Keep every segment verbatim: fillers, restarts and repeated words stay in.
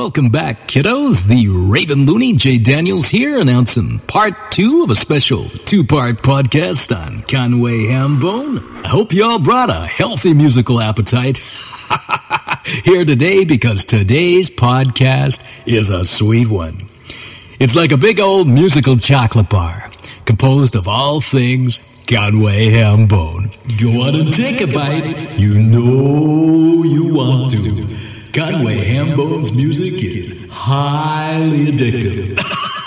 Welcome back, kiddos. The Raven Looney, Jay Daniels here, announcing part two of a special two-part podcast on Conway Hambone. I hope you all brought a healthy musical appetite here today, because today's podcast is a sweet one. It's like a big old musical chocolate bar, composed of all things Conway Hambone. Go on and take a bite. You know you want to. Conway Hambone's music is highly addictive.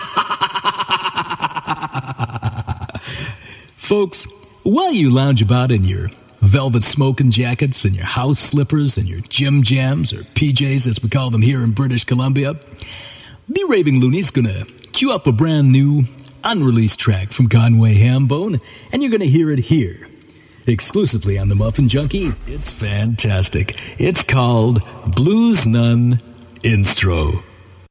Folks, while you lounge about in your velvet smoking jackets and your house slippers and your gym jams, or P Js as we call them here in British Columbia, the Raving Looney's gonna cue up a brand new, unreleased track from Conway Hambone, and you're gonna hear it here, exclusively on the Muffin Junkie. It's fantastic. It's called Blues Nun Instro.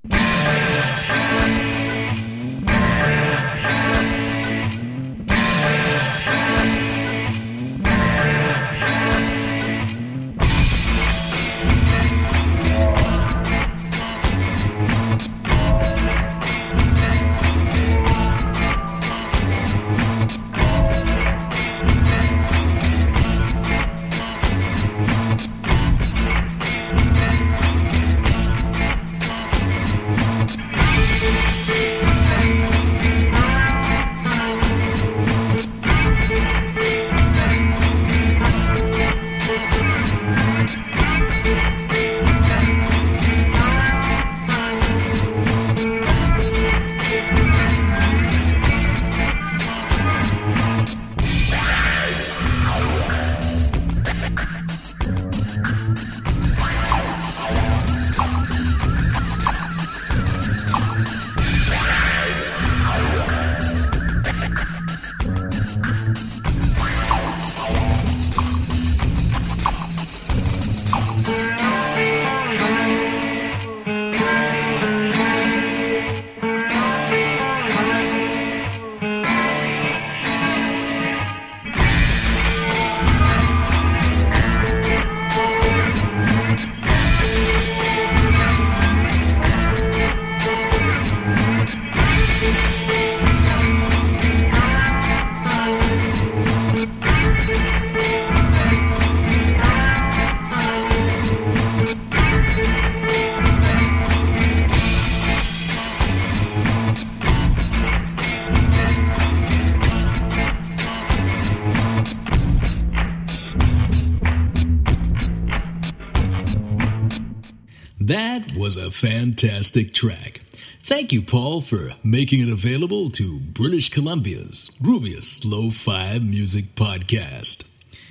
That was a fantastic track. Thank you, Paul, for making it available to British Columbia's grooviest lo-fi music podcast.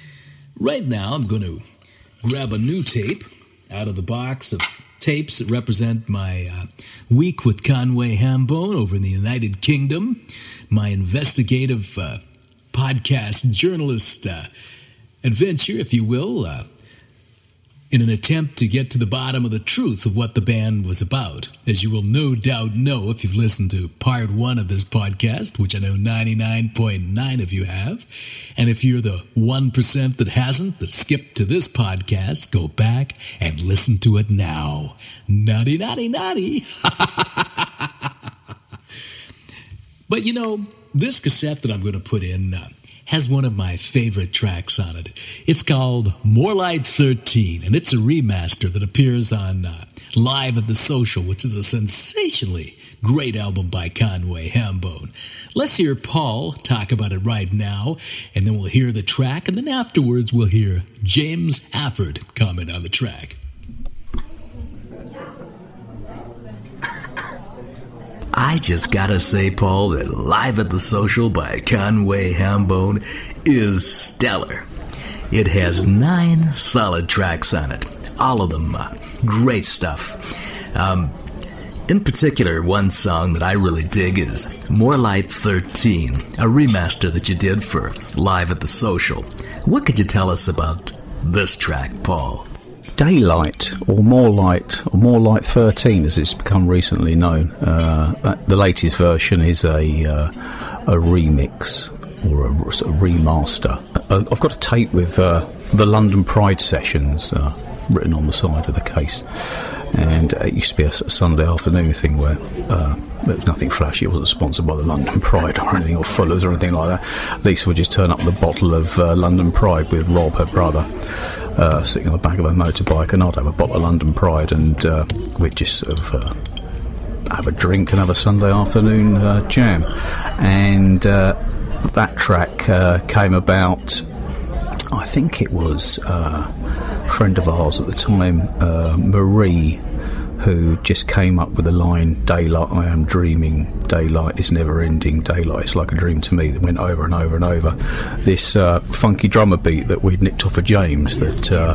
Right now, I'm going to grab a new tape out of the box of tapes that represent my uh, week with Conway Hambone over in the United Kingdom, my investigative uh, podcast journalist uh, adventure, if you will, uh, in an attempt to get to the bottom of the truth of what the band was about. As you will no doubt know if you've listened to part one of this podcast, which I know ninety-nine point nine of you have. And if you're the one percent that hasn't, that skipped to this podcast, go back and listen to it now. Naughty, naughty, naughty. But you know, this cassette that I'm going to put in uh, has one of my favorite tracks on it. It's called More Light thirteen, and it's a remaster that appears on uh, Live at the Social, which is a sensationally great album by Conway Hambone. Let's hear Paul talk about it right now, and then we'll hear the track, and then afterwards we'll hear James Afford comment on the track. I just gotta say, Paul, that Live at the Social by Conway Hambone is stellar. It has nine solid tracks on it, all of them uh, great stuff. Um, in particular, one song that I really dig is More Light thirteen, a remaster that you did for Live at the Social. What could you tell us about this track, Paul? Daylight, or More Light, or More Light thirteen, as it's become recently known. Uh, the latest version is a uh, a remix or a sort of remaster. I've got a tape with uh, the London Pride sessions uh, written on the side of the case. And it used to be a Sunday afternoon thing where uh, there was nothing flashy. It wasn't sponsored by the London Pride or anything, or Fuller's or anything like that. Lisa would just turn up with a bottle of uh, London Pride with Rob, her brother, uh, sitting on the back of a motorbike, and I'd have a bottle of London Pride, and uh, we'd just sort of uh, have a drink and have a Sunday afternoon uh, jam. And uh, that track uh, came about, I think it was uh, a friend of ours at the time, uh, Marie, who just came up with the line, "Daylight, I am dreaming, daylight is never ending, daylight is like a dream to me," that went over and over and over. This uh, funky drummer beat that we'd nicked off of James, that uh,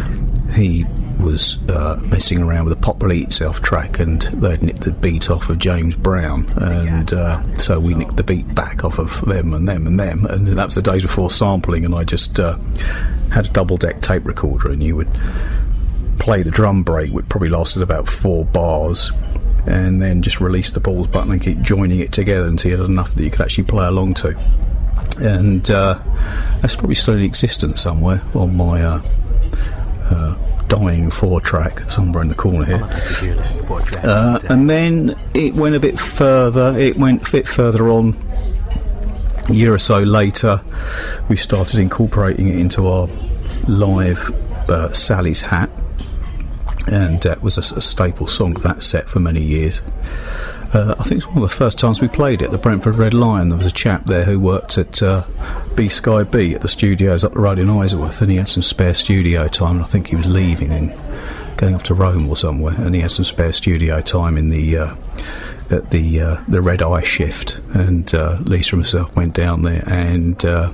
he was uh, messing around with a Pop Will Eat Itself track, and they'd nicked the beat off of James Brown, and uh, so we nicked the beat back off of them and them and them, and that was the days before sampling, and I just uh, had a double deck tape recorder, and you would play the drum break, which probably lasted about four bars, and then just release the pause button and keep joining it together until you had enough that you could actually play along to. And uh, that's probably still in existence somewhere on my uh, uh, dying four track somewhere in the corner here. Uh, and then it went a bit further, it went a bit further on. A year or so later, we started incorporating it into our live uh, Sally's Hat, and that was a, a staple song of that set for many years. Uh, I think it's one of the first times we played it, the Brentford Red Lion. There was a chap there who worked at uh, B Sky B at the studios up the road in Isleworth, and he had some spare studio time, and I think he was leaving and going off to Rome or somewhere, and he had some spare studio time in the uh, at the uh, the Red Eye shift, and uh, Lisa and myself went down there and uh,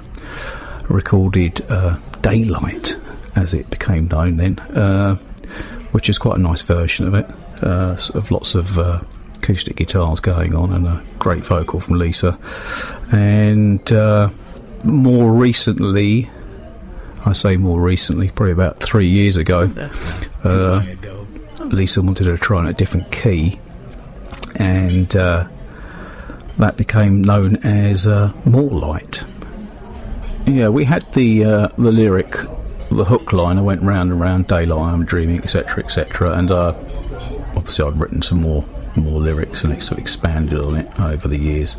recorded uh, Daylight, as it became known then, uh, which is quite a nice version of it, uh, sort of lots of uh, acoustic guitars going on and a great vocal from Lisa. And uh, more recently, I say more recently, probably about three years ago, That's not too uh, long ago. Lisa wanted to try on a different key, and uh, that became known as uh, More Light. Yeah, we had the uh, the lyric, the hook line, I went round and round, daylight, I'm dreaming, etc, et cetera, and uh, obviously I'd written some more more lyrics, and it sort of expanded on it over the years,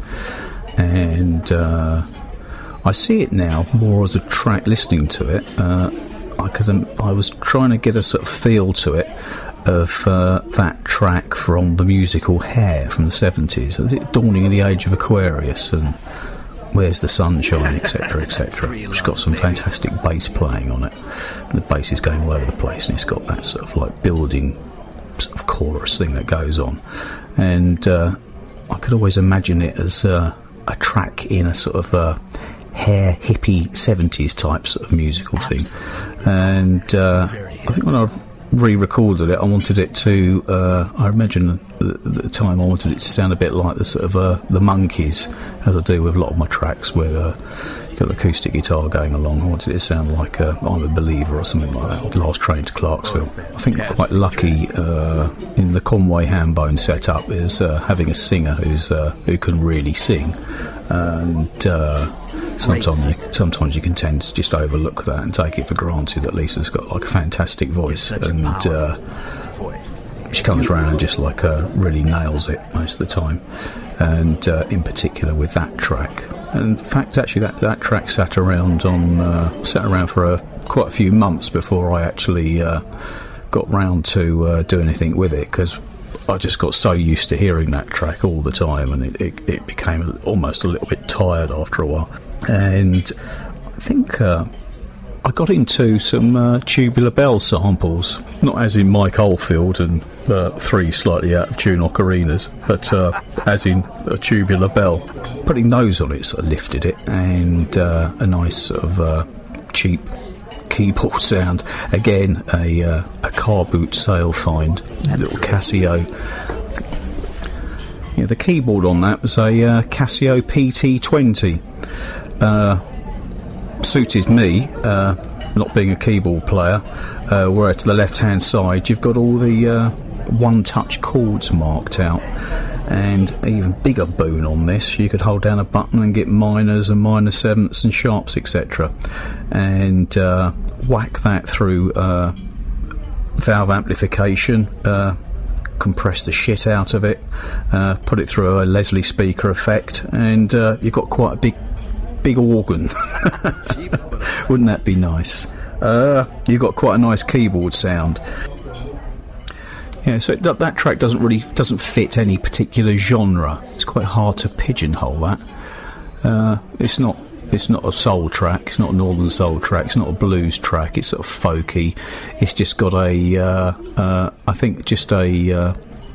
and uh, I see it now more as a track. Listening to it, uh, I could um, I was trying to get a sort of feel to it of uh, that track from the musical Hair from the seventies. Is it Dawning in the Age of Aquarius and Where's the Sunshine, etc, et cetera. It's got some fantastic bass playing on it. The bass is going all over the place, and it's got that sort of like building sort of chorus thing that goes on. And uh, I could always imagine it as uh, a track in a sort of uh, hair hippie seventies type sort of musical thing. And uh, I think when I re-recorded it, I wanted it to uh, I imagine at the time I wanted it to sound a bit like the sort of uh, the Monkees, as I do with a lot of my tracks, where uh, you've got an acoustic guitar going along. I wanted it to sound like uh, I'm a Believer or something like that, or Last Train to Clarksville. I think we're quite lucky uh, in the Conway Hambone setup is uh, having a singer who's uh, who can really sing, and uh, Sometimes you, sometimes you can tend to just overlook that and take it for granted that Lisa's got like a fantastic voice, and uh, she comes around and just like uh, really nails it most of the time, and uh, in particular with that track. And in fact, actually, that, that track sat around on uh, sat around for a, quite a few months before I actually uh, got round to uh, do anything with it, because I just got so used to hearing that track all the time, and it, it, it became almost a little bit tired after a while. And I think uh, I got into some uh, Tubular Bell samples, not as in Mike Oldfield and uh, three slightly out of tune ocarinas, but uh, as in a Tubular Bell. Putting those on it sort of lifted it, and uh, a nice sort of uh, cheap keyboard sound. Again, a uh, a car boot sale find, That's little great. Casio. Yeah, the keyboard on that was a uh, Casio P T twenty. Uh, suited me, uh, not being a keyboard player, uh, where to the left hand side you've got all the uh, one touch chords marked out, and even bigger boon on this, you could hold down a button and get minors and minor sevenths and sharps, etc, and uh, whack that through uh, valve amplification, uh, compress the shit out of it, uh, put it through a Leslie speaker effect, and uh, you've got quite a big big organ. Wouldn't that be nice? Uh, you've got quite a nice keyboard sound. Yeah, so it, that track doesn't really doesn't fit any particular genre. It's quite hard to pigeonhole that. Uh, it's not it's not a soul track. It's not a northern soul track. It's not a blues track. It's sort of folky. It's just got a uh, uh, I think just a uh,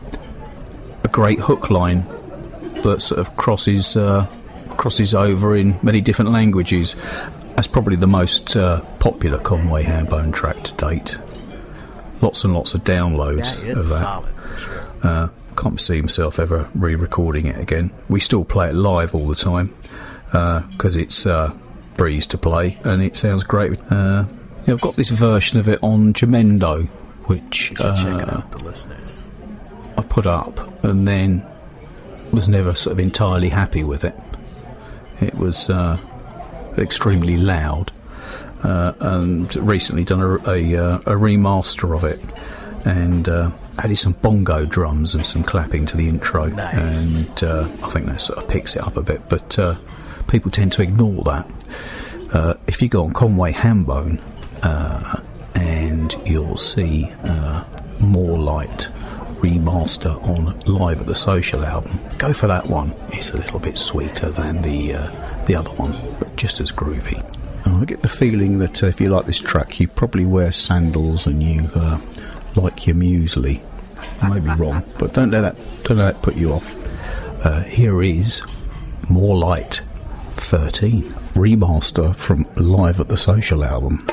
a great hook line that sort of crosses uh, crosses over in many different languages. That's probably the most uh, popular Conway Hambone track to date. Lots and lots of downloads yeah, it's of that. Solid, for sure. Uh, can't see himself ever re-recording it again. We still play it live all the time because uh, it's uh, breeze to play and it sounds great. Uh, yeah, I've got this version of it on Jamendo, which you should uh, check it out, the listeners. I put up and then was never sort of entirely happy with it. It was uh, extremely loud. Uh, and recently done a, a, uh, a remaster of it, and uh, added some bongo drums and some clapping to the intro. Nice. And uh, I think that sort of picks it up a bit, but uh, people tend to ignore that. Uh, if you go on Conway Hambone, uh, and you'll see uh, More Light remaster on Live at the Social album, go for that one. It's a little bit sweeter than the uh, the other one, but just as groovy. I get the feeling that uh, if you like this track, you probably wear sandals and you uh, like your muesli. I may be wrong, but don't let that don't let that put you off. Uh, here is More Light thirteen remaster from Live at the Social album.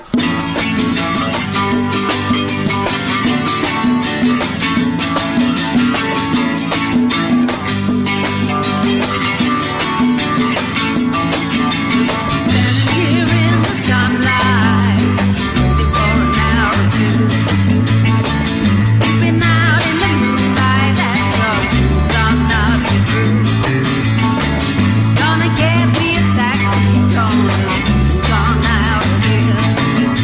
Gonna get me a taxi, gonna on out of here.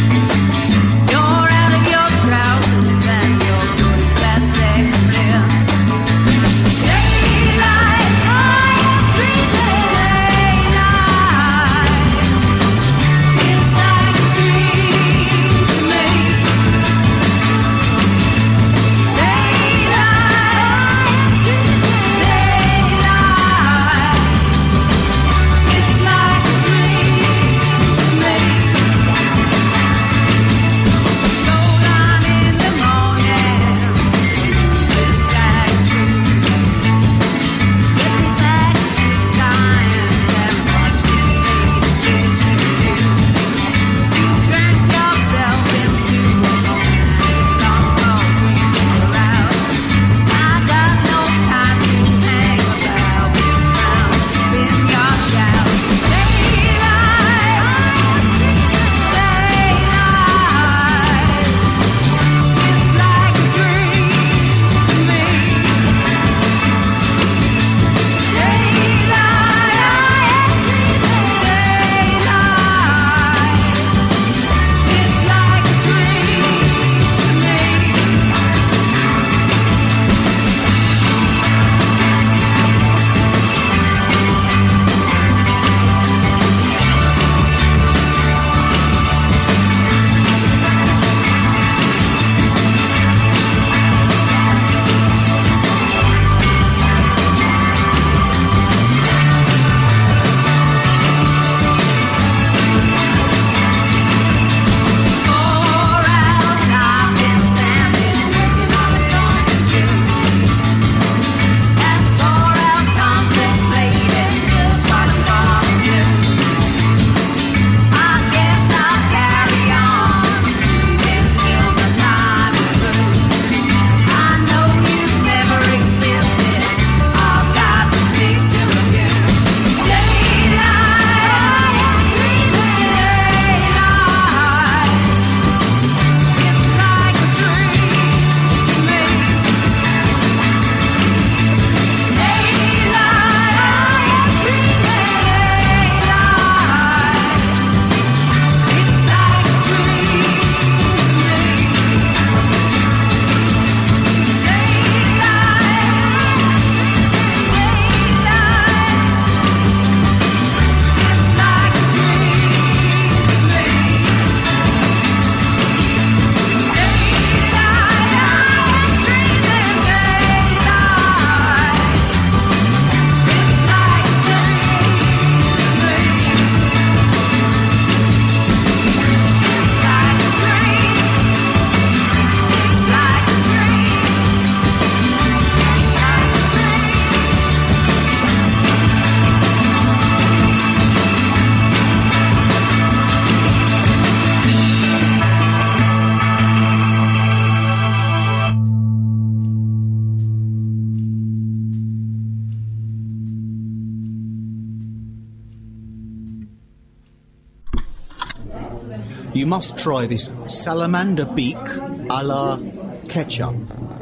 you must try this salamander beak a la ketchup.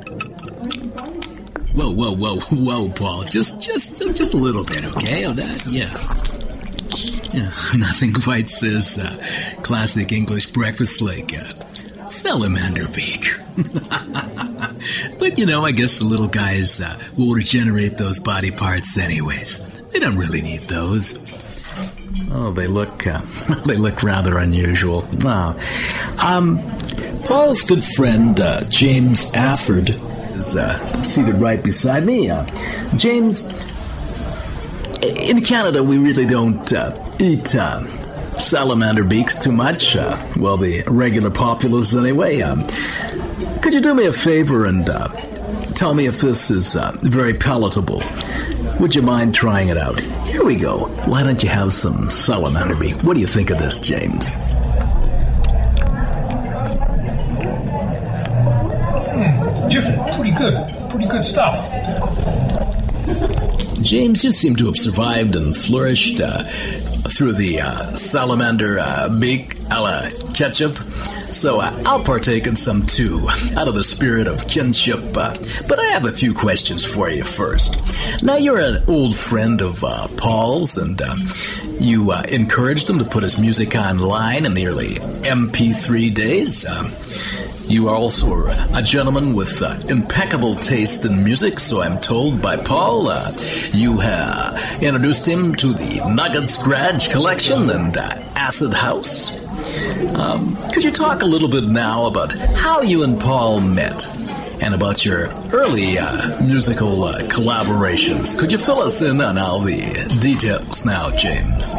Whoa, whoa, whoa, whoa, Paul. Just, just, just a little bit, okay? Of that, yeah. Yeah, nothing quite says uh, classic English breakfast like uh, salamander beak. But, you know, I guess the little guys uh, will regenerate those body parts anyways. They don't really need those. Oh, they look, uh, they look rather unusual. Oh. Um, Paul's good friend, uh, James Afford, is uh, seated right beside me. Uh, James, in Canada, we really don't uh, eat uh, salamander beaks too much. Uh, well, the regular populace anyway. Um, could you do me a favor and uh, tell me if this is uh, very palatable? Would you mind trying it out? Here we go. Why don't you have some salamander beak? What do you think of this, James? Mm, yes, pretty good. Pretty good stuff. James, you seem to have survived and flourished uh, through the uh, salamander uh, beak a la ketchup. So uh, I'll partake in some too, out of the spirit of kinship. Uh, but I have a few questions for you first. Now, you're an old friend of uh, Paul's, and uh, you uh, encouraged him to put his music online in the early M P three days. Uh, you are also a gentleman with uh, impeccable taste in music, so I'm told by Paul. Uh, you uh, introduced him to the Nugget Scratch Collection and uh, Acid House. Um, could you talk a little bit now about how you and Paul met and about your early uh, musical uh, collaborations? Could you fill us in on all the details now, James?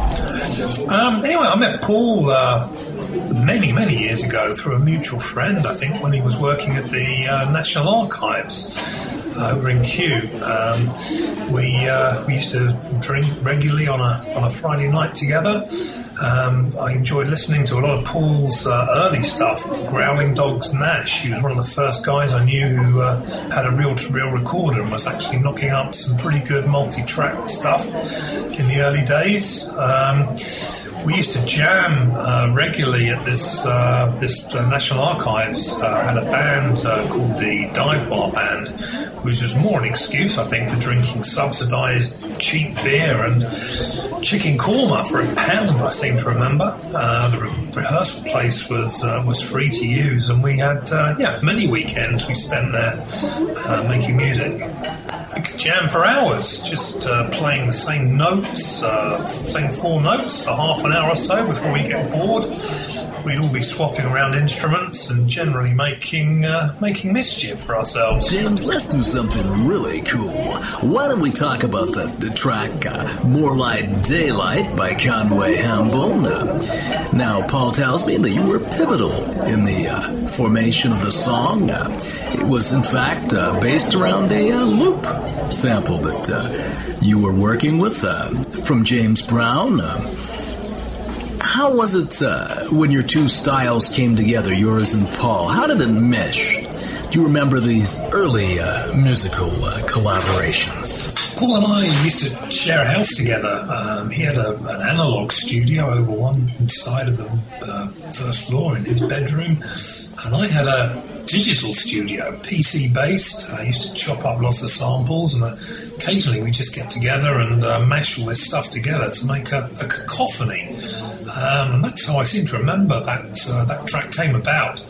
Um, anyway, I met Paul uh, many, many years ago through a mutual friend, I think, when he was working at the uh, National Archives over in Kew. Um, we uh, we used to drink regularly on a on a Friday night together. Um, I enjoyed listening to a lot of Paul's uh, early stuff, Growling Dogs Nash. He was one of the first guys I knew who uh, had a reel-to-reel recorder and was actually knocking up some pretty good multi-track stuff in the early days. Um, we used to jam uh, regularly at this uh, this uh, National Archives. Uh, had a band uh, called the Dive Bar Band, which was more an excuse, I think, for drinking subsidised cheap beer and chicken korma for a pound, I seem to remember. Uh, the re- rehearsal place was uh, was free to use, and we had, uh, yeah, many weekends we spent there uh, making music. We could jam for hours, just uh, playing the same notes, uh, same four notes for half an hour or so before we get bored. We'd all be swapping around instruments and generally making uh, making mischief for ourselves. James, let's do something really cool. Why don't we talk about the, the track uh, More Like Daylight by Conway Hambone? Uh, now, Paul tells me that you were pivotal in the uh, formation of the song. Uh, it was, in fact, uh, based around a uh, loop sample that uh, you were working with uh, from James Brown. Uh, How was it uh, when your two styles came together, yours and Paul? How did it mesh? Do you remember these early uh, musical uh, collaborations? Paul and I used to share a house together. Um, he had a, an analog studio over one side of the uh, first floor in his bedroom, and I had a digital studio, P C-based. I used to chop up lots of samples, and uh, occasionally we just get together and uh, mash all this stuff together to make a, a cacophony. Um, and that's how I seem to remember that uh, that track came about.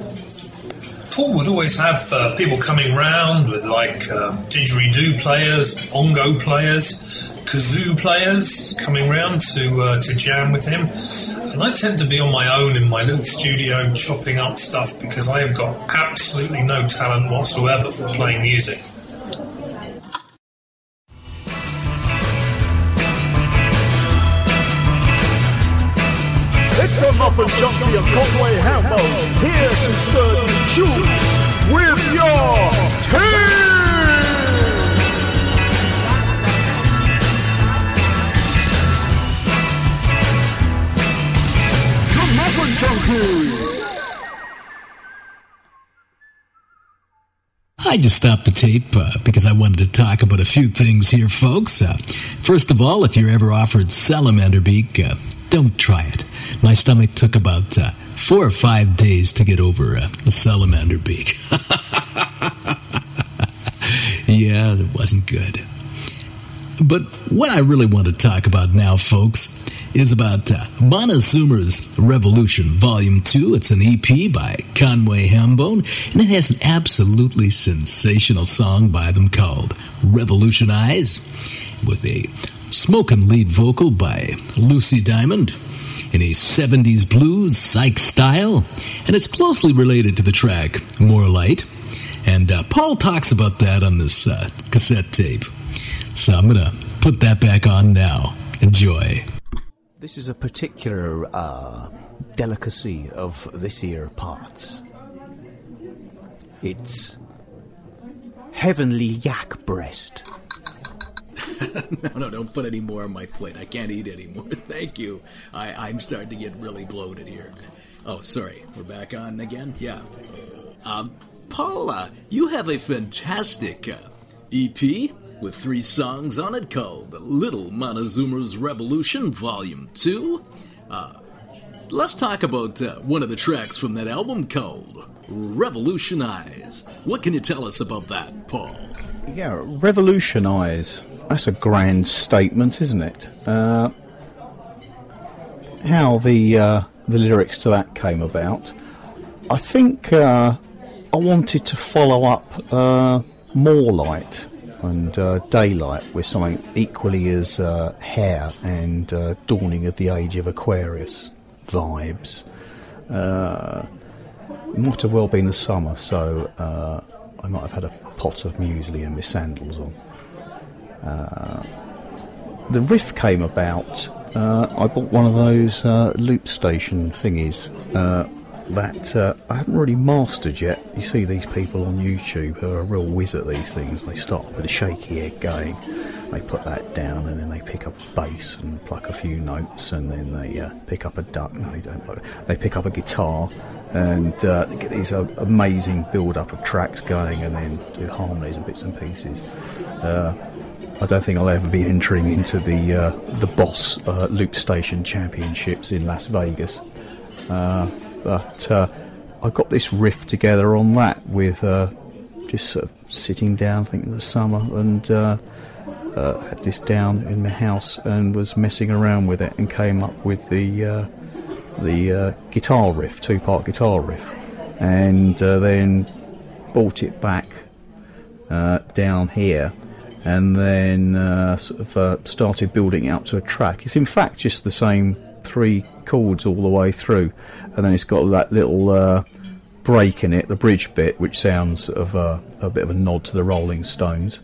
Paul would always have uh, people coming round with like uh, didgeridoo players, bongo players, kazoo players coming round to uh, to jam with him. And I tend to be on my own in my little studio chopping up stuff because I have got absolutely no talent whatsoever for playing music. It's a muffin junkie of Conway Hambone, here to serve you tunes with your team! The Muffin Junkie! I just stopped the tape uh, because I wanted to talk about a few things here, folks. Uh, first of all, if you're ever offered salamander beak, uh, don't try it. My stomach took about uh, four or five days to get over uh, a salamander beak. Yeah, that wasn't good. But what I really want to talk about now, folks, is about uh, Montezuma's Revolution Volume two. It's an E P by Conway Hambone, and it has an absolutely sensational song by them called Revolutionize, with a smoking lead vocal by Lucy Diamond in a seventies blues psych style, and it's closely related to the track More Light, and uh, Paul talks about that on this uh, cassette tape. So I'm going to put that back on now. Enjoy. This is a particular uh, delicacy of this here parts. It's heavenly yak breast. No, no, don't put any more on my plate. I can't eat anymore. Thank you. I, I'm starting to get really bloated here. Oh, sorry. We're back on again? Yeah. Um, Paula, you have a fantastic uh, E P with three songs on it called Little Montezuma's Revolution Volume two. Uh, let's talk about uh, one of the tracks from that album called Revolutionize. What can you tell us about that, Paul? Yeah, revolutionize. That's a grand statement, isn't it? Uh, how the uh, the lyrics to that came about. I think uh, I wanted to follow up uh, More Light and uh, Daylight with something equally as uh, hair and uh, dawning of the age of Aquarius vibes. Uh, it might have well been the summer, so uh, I might have had a pot of muesli and my sandals on. Uh, the riff came about. Uh, I bought one of those uh, loop station thingies uh, that uh, I haven't really mastered yet. You see these people on YouTube who are a real whiz at these things. They start with a shaky head going, they put that down, and then they pick up a bass and pluck a few notes, and then they uh, pick up a duck. No, they don't. Pluck it. They pick up a guitar, and uh, they get these uh, amazing build-up of tracks going, and then do harmonies and bits and pieces. Uh, I don't think I'll ever be entering into the uh, the Boss uh, Loop Station Championships in Las Vegas. Uh, But uh, I got this riff together on that with uh, just sort of sitting down, thinking of the summer, and uh, uh, had this down in the house and was messing around with it and came up with the uh, the uh, guitar riff, two-part guitar riff, and uh, then brought it back uh, down here, and then uh, sort of uh, started building it up to a track. It's in fact just the same three chords all the way through, and then it's got that little uh, break in it, the bridge bit, which sounds sort of uh, a bit of a nod to the Rolling Stones.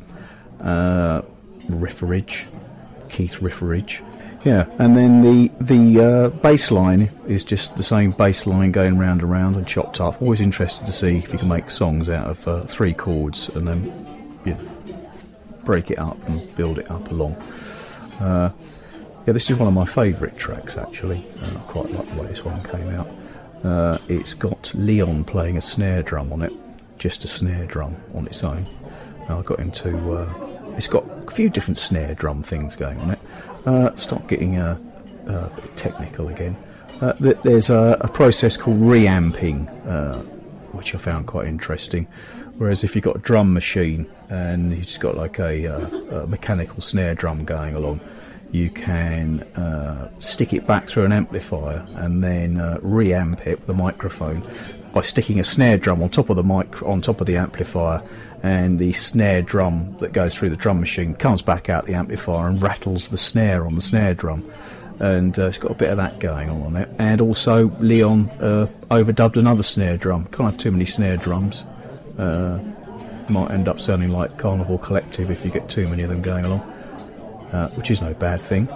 Uh, Rifferidge, Keith Rifferidge, yeah. And then the the uh, bass line is just the same bass line going round and round and chopped up. Always interested to see if you can make songs out of uh, three chords and then, you know, break it up and build it up along. Uh, Yeah, this is one of my favourite tracks, actually. Uh, I quite like the way this one came out. Uh, it's got Leon playing a snare drum on it, just a snare drum on its own. Uh, I got into... Uh, it's got a few different snare drum things going on it. Uh, start getting uh, uh, a bit technical again. Uh, there's a, a process called reamping, uh, which I found quite interesting. Whereas if you've got a drum machine and you've just got like a, uh, a mechanical snare drum going along, you can uh, stick it back through an amplifier and then uh, reamp it with a microphone by sticking a snare drum on top of the mic on top of the amplifier, and the snare drum that goes through the drum machine comes back out the amplifier and rattles the snare on the snare drum, and uh, it's got a bit of that going on on it. And also Leon uh, overdubbed another snare drum. Can't have too many snare drums. Uh, might end up sounding like Carnival Collective if you get too many of them going along. Uh, which is no bad thing.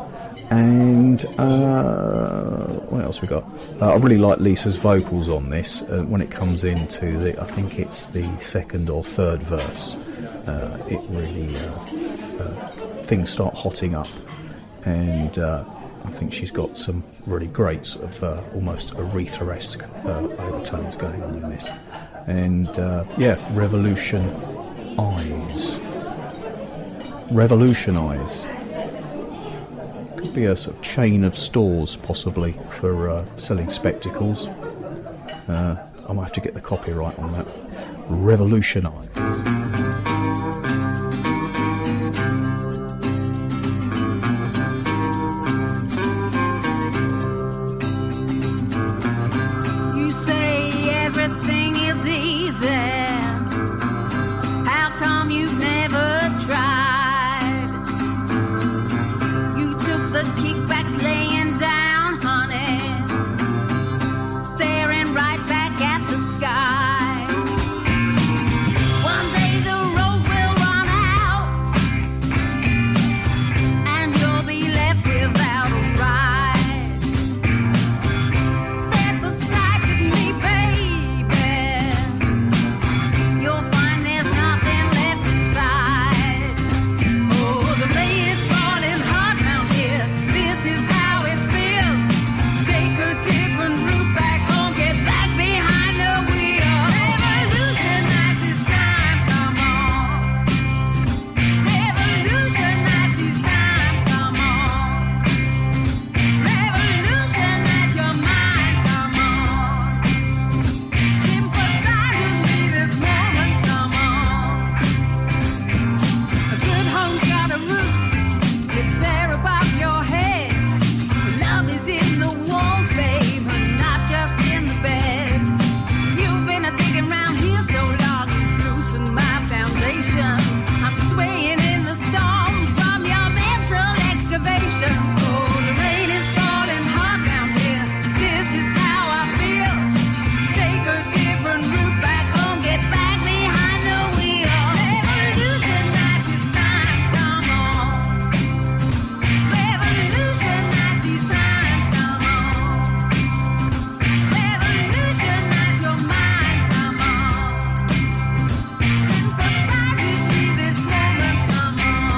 And uh, what else we got? Uh, I really like Lisa's vocals on this. Uh, when it comes into the, I think it's the second or third verse, uh, it really uh, uh, things start hotting up, and uh, I think she's got some really great sort of uh, almost Aretha-esque uh, overtones going on in this. And uh, yeah, Revolution Eyes. Revolutionize. Could be a sort of chain of stores, possibly, for uh, selling spectacles. Uh, I might have to get the copyright on that. Revolutionise. You say everything is easy. How come you've never tried? You took the kickbacks laying down, honey, staring right back at the sky. One day the road will run out, and you'll be left without a ride. Step aside with me, baby. You'll find there's nothing left inside. Oh, the rain is falling hard round here. This is how it feels. Take a different route back home. Get back behind the wheel. Revolutionize this time, come on. Revolutionize these times, come on. Revolutionize your mind, come on. Sympathize with me this moment, come on. A good home's got a roof, it's there above your head. Love is in the walls, babe, and not just in the bed. You've been a digging round here so long, you've loosened my foundations. I'm swaying in the storm from your mental excavation. Oh, the rain is falling hard down here. This is how I feel. Take a different route back home. Get back behind the wheel. Revolutionize this time, come on. Revolutionize these times, come on. Revolutionize your mind, come on. Sympathize with me this moment, come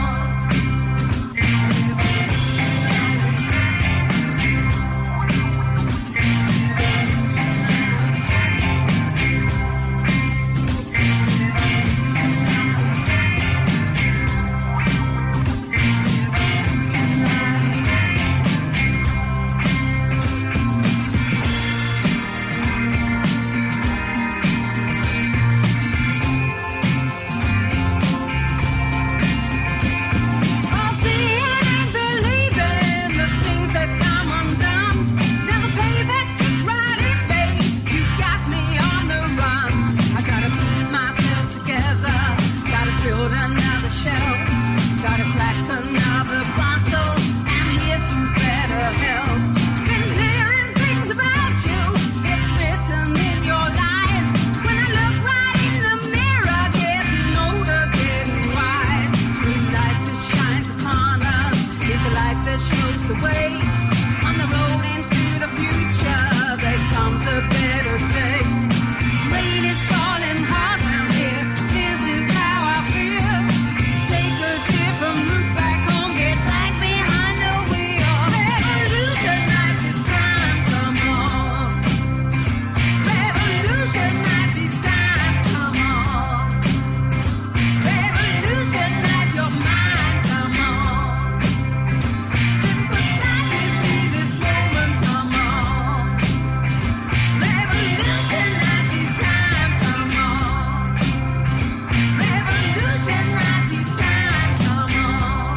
I'll see and believe in the things that come undone. Now the payback's keep riding, babe. You got me on the run. I gotta piece myself together. Gotta build another shelf. Gotta crack another bottle and here's some better help. Been hearing things about you. It's written in your lies. When I look right in the mirror, getting older, getting wise. The light that shines upon us is the light that shows the way. On the road into the future, there comes a better day. Rain is falling hard round here. This is how I feel. Take a different route back home. Get back behind the wheel. Revolutionize this time, come on. Revolutionize these times, come on. Revolutionize your mind, come on. Sympathize with me this moment, come on. Revolutionize these times, come on. Revolutionize these times, come on.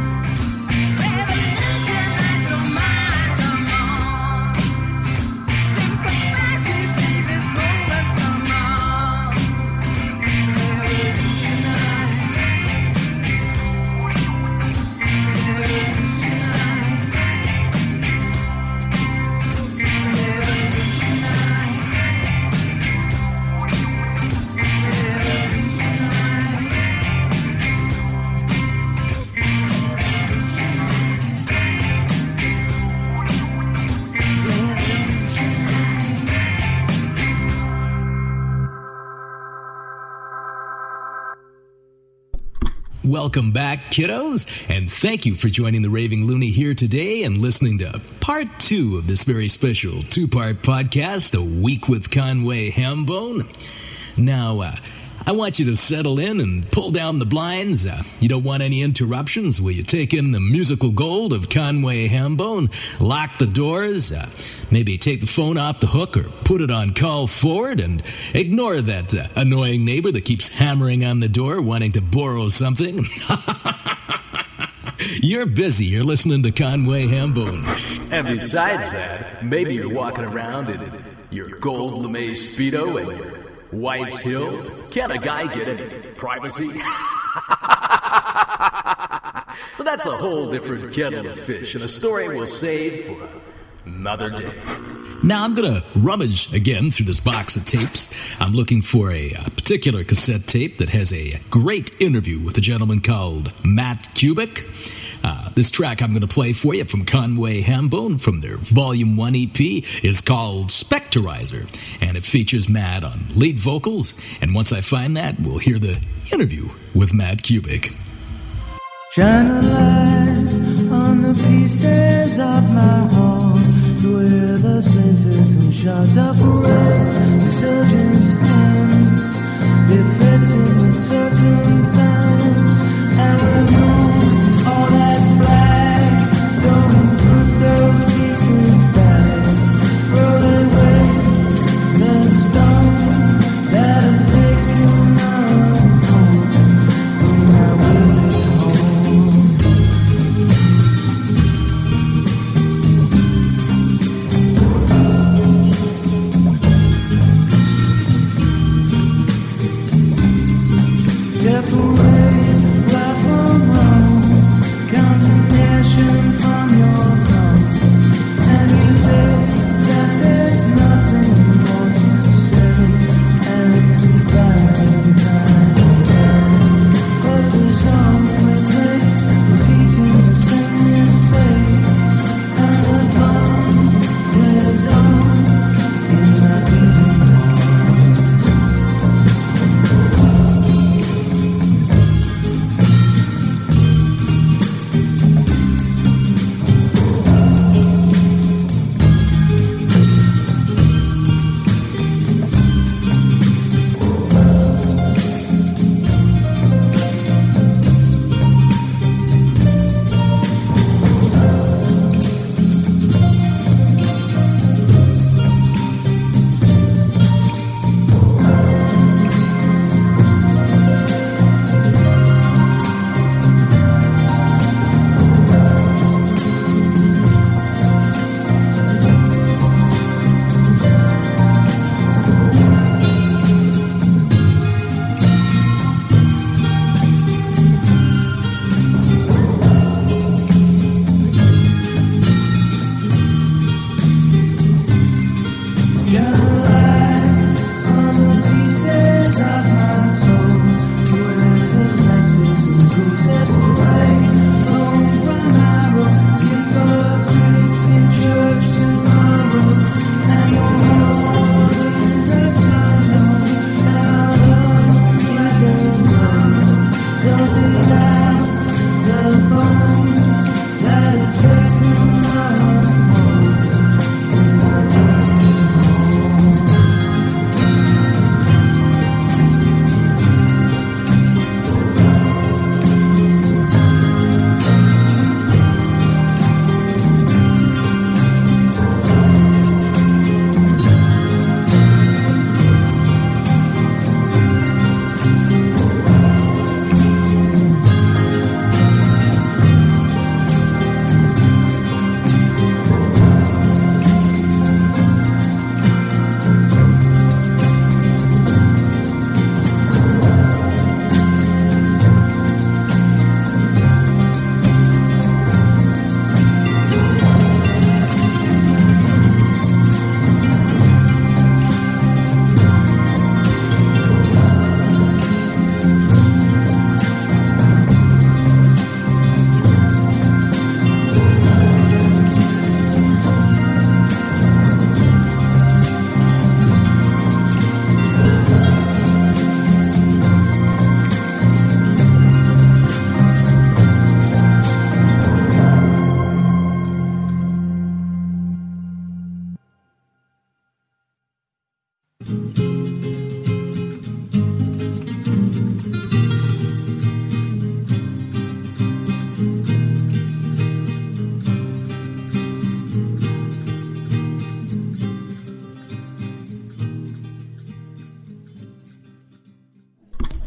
Revolutionize your mind, come on. Sympathize with me this moment, come on. Welcome back, kiddos, and thank you for joining the Raving Loony here today and listening to part two of this very special two-part podcast, A Week with Conway Hambone. Now, uh, I want you to settle in and pull down the blinds. Uh, you don't want any interruptions. Will you take in the musical gold of Conway Hambone? Lock the doors. Uh, maybe take the phone off the hook or put it on call forward and ignore that uh, annoying neighbor that keeps hammering on the door wanting to borrow something. You're busy. You're listening to Conway Hambone. And besides that, maybe you're walking around in your gold lame Speedo and your wife's heels. Can't a guy get any privacy? But that's a whole different kettle of fish, and a story we'll save for another day. Now I'm going to rummage again through this box of tapes. I'm looking for a, a particular cassette tape that has a great interview with a gentleman called Matt Kubik. Uh, this track I'm going to play for you from Conway Hambone from their Volume one E P is called Specterizer, and it features Matt on lead vocals. And once I find that, we'll hear the interview with Matt Kubik. Shine a light on the pieces of my heart, where the splinters and shards of red surgeon's hands, reflecting the circumstance, and I know all that's black. Don't put those pieces back, rolling away the stone that has taken us home, from my way home.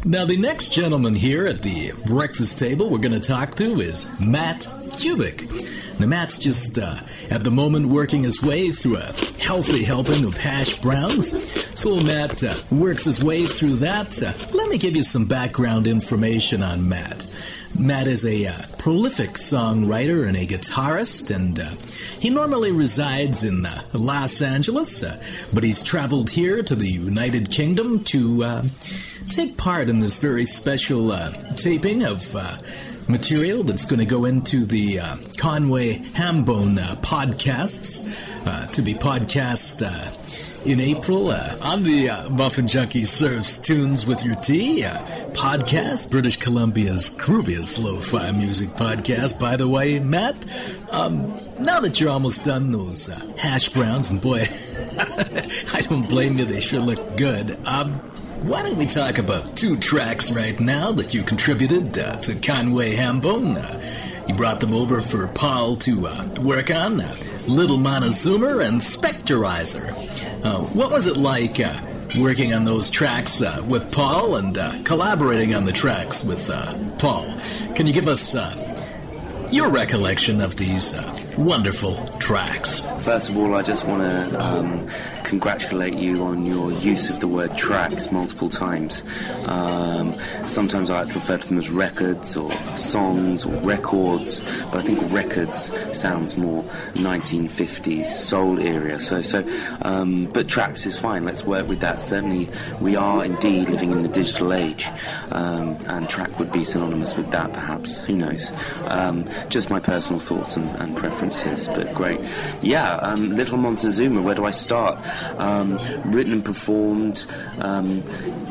Now, the next gentleman here at the breakfast table we're going to talk to is Matt Kubik. Now, Matt's just, uh, at the moment, working his way through a healthy helping of hash browns. So while Matt uh, works his way through that, uh, let me give you some background information on Matt. Matt is a uh, prolific songwriter and a guitarist, and uh, he normally resides in uh, Los Angeles, uh, but he's traveled here to the United Kingdom to uh, take part in this very special uh, taping of uh, material that's going to go into the uh, Conway Hambone uh, podcasts, uh, to be podcast uh, in April uh, on the uh, Muffin Junkie Serves Tunes with Your Tea uh, podcast, British Columbia's grooviest lo-fi music podcast. By the way, Matt, um, now that you're almost done those uh, hash browns, and boy, I don't blame you, they sure look good. Um, Why don't we talk about two tracks right now that you contributed uh, to Conway Hambone? Uh, you brought them over for Paul to uh, work on, uh, Little Montezuma and Specterizer. Uh, what was it like uh, working on those tracks uh, with Paul and uh, collaborating on the tracks with uh, Paul? Can you give us uh, your recollection of these uh, wonderful tracks? First of all, I just want to um, congratulate you on your use of the word tracks multiple times. Um, sometimes I like to refer to them as records or songs or records, but I think records sounds more nineteen fifties soul area. So, so, um, but tracks is fine. Let's work with that. Certainly, we are indeed living in the digital age, um, and track would be synonymous with that, perhaps. Who knows? Um, just my personal thoughts and, and preferences, but great. Yeah, um, Little Montezuma, where do I start? Um, written and performed um,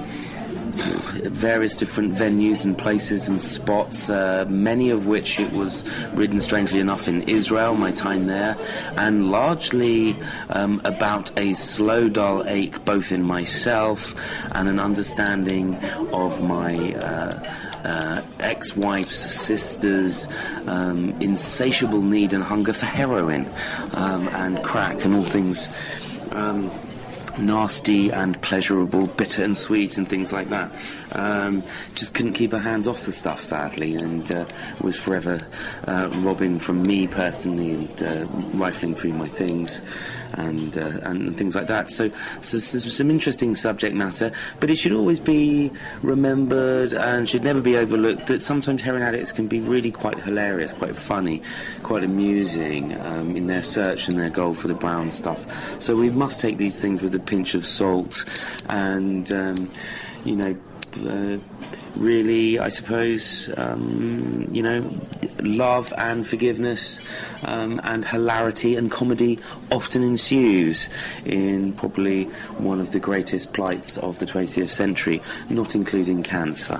at various different venues and places and spots, uh, many of which it was written, strangely enough, in Israel, my time there, and largely um, about a slow, dull ache both in myself and an understanding of my uh, Uh, ex-wife's sister's um, insatiable need and hunger for heroin um, and crack and all things um, nasty and pleasurable, bitter and sweet and things like that. Um, just couldn't keep her hands off the stuff, sadly, and uh, was forever uh, robbing from me personally and uh, rifling through my things and uh, and things like that. So, so, so some interesting subject matter, but it should always be remembered and should never be overlooked that sometimes heroin addicts can be really quite hilarious, quite funny, quite amusing um, in their search and their goal for the brown stuff. So we must take these things with a pinch of salt and, um, you know, uh, really, I suppose, um, you know, love and forgiveness um, and hilarity and comedy often ensues in probably one of the greatest plights of the twentieth century, not including cancer.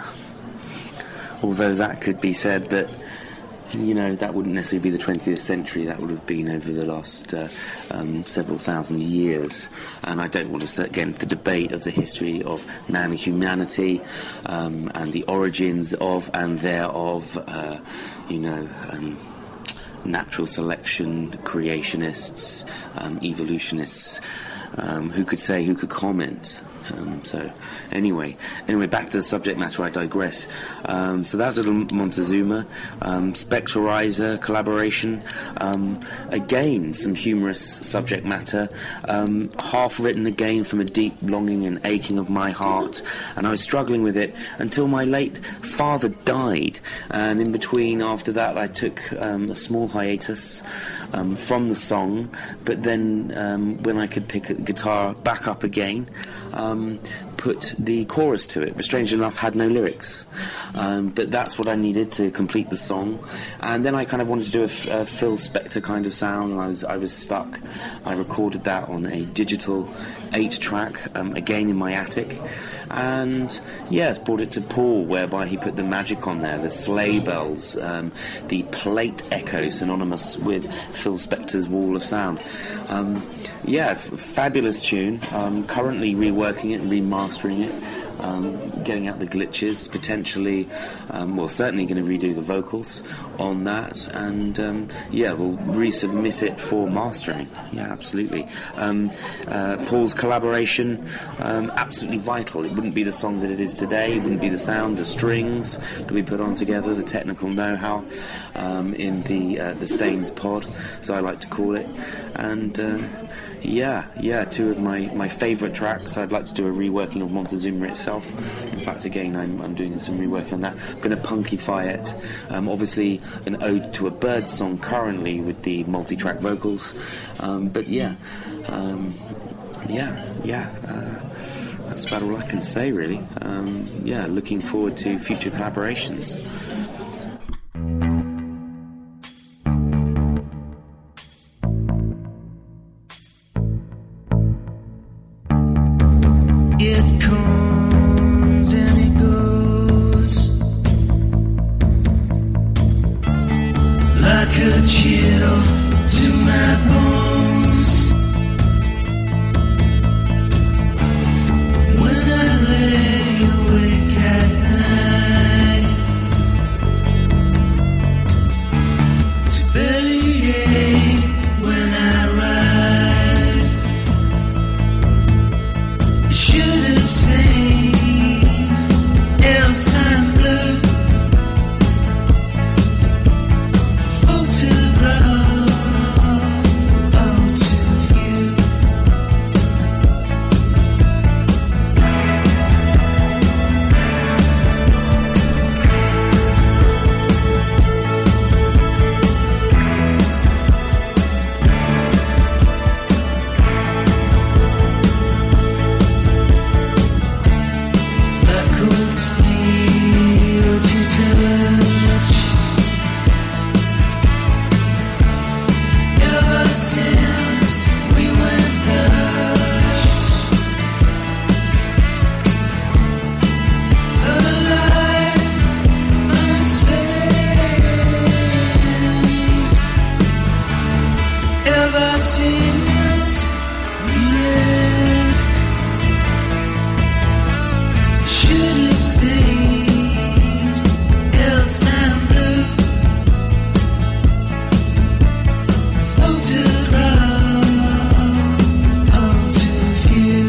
Although that could be said that, you know, that wouldn't necessarily be the twentieth century, that would have been over the last uh, um, several thousand years. And I don't want to get into the debate of the history of man and humanity um, and the origins of and thereof, uh, you know, um, natural selection, creationists, um, evolutionists, um, who could say, who could comment. Um, so, anyway, anyway, back to the subject matter. I digress. Um, so that's Little Montezuma, um, Specterizer collaboration. Um, again, some humorous subject matter. Um, half written again from a deep longing and aching of my heart, and I was struggling with it until my late father died. And in between, after that, I took um, a small hiatus um, from the song. But then, um, when I could pick a guitar back up again. Um, put the chorus to it, but strangely enough had no lyrics, um, but that's what I needed to complete the song. And then I kind of wanted to do a, f- a Phil Spector kind of sound, and I was I was stuck. I recorded that on a digital eight track, um, again in my attic, and yes, brought it to Paul, whereby he put the magic on there, the sleigh bells, um, the plate echo synonymous with Phil Spector's Wall of Sound. Um, yeah, f- fabulous tune. Um, currently reworking it and remastering it. um, getting out the glitches, potentially, um, well, certainly going to redo the vocals on that, and um, yeah, we'll resubmit it for mastering. Yeah, absolutely. Um, uh, Paul's collaboration, um, absolutely vital. It wouldn't be the song that it is today, it wouldn't be the sound, the strings that we put on together, the technical know-how um, in the uh, the Stains pod, so I like to call it. And uh, yeah, yeah, two of my, my favourite tracks. I'd like to do a reworking of Montezuma itself. In fact, again, I'm, I'm doing some reworking on that. I'm going to punkify it. Um, obviously, an ode to a bird song currently with the multi-track vocals. Um, but yeah, um, yeah, yeah. Uh, that's about all I can say, really. Um, yeah, looking forward to future collaborations. It comes and it goes like a chill to my bones. When I lay awake at night to bellyache when I rise, should have stayed, else I'm blue. Photograph out of you. Like cold steel to touch. Ever since we went Dutch, alive on space. Ever since we left, should have stayed, else I'm blue. Photograph out of you.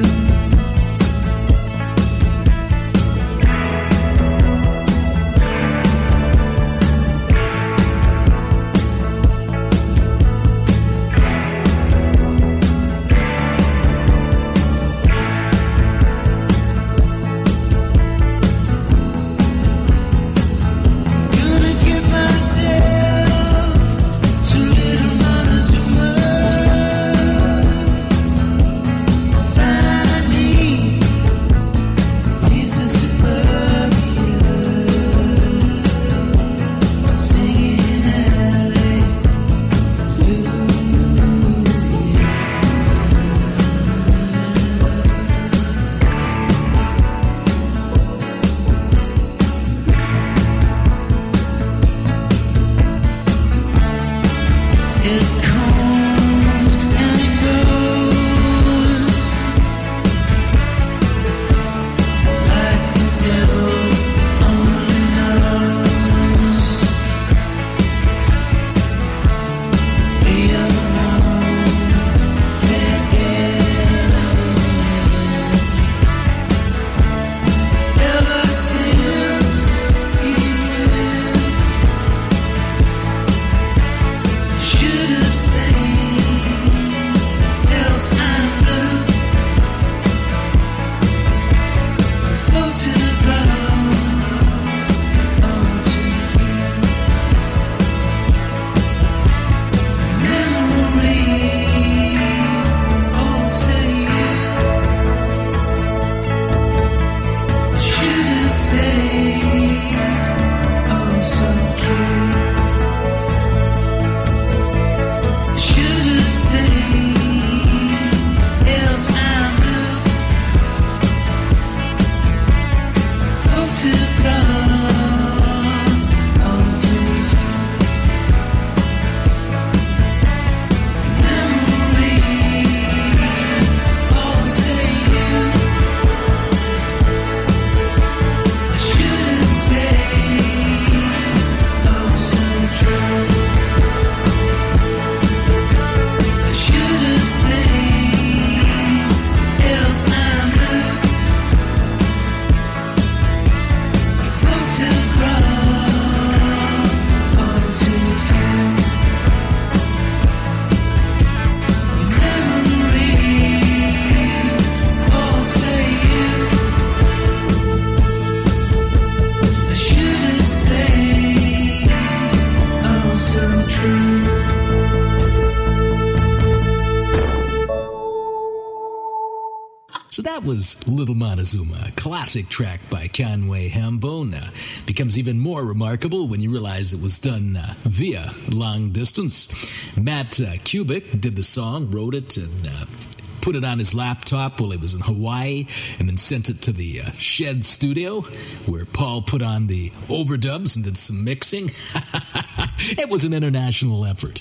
So that was Little Montezuma, a classic track by Conway Hambone. Uh, becomes even more remarkable when you realize it was done uh, via long distance. Matt uh, Kubik did the song, wrote it, and uh, put it on his laptop while he was in Hawaii, and then sent it to the uh, Shed studio, where Paul put on the overdubs and did some mixing. It was an international effort.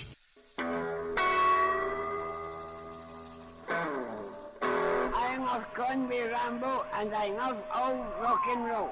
I love Conway Rambo, and I love old rock and roll.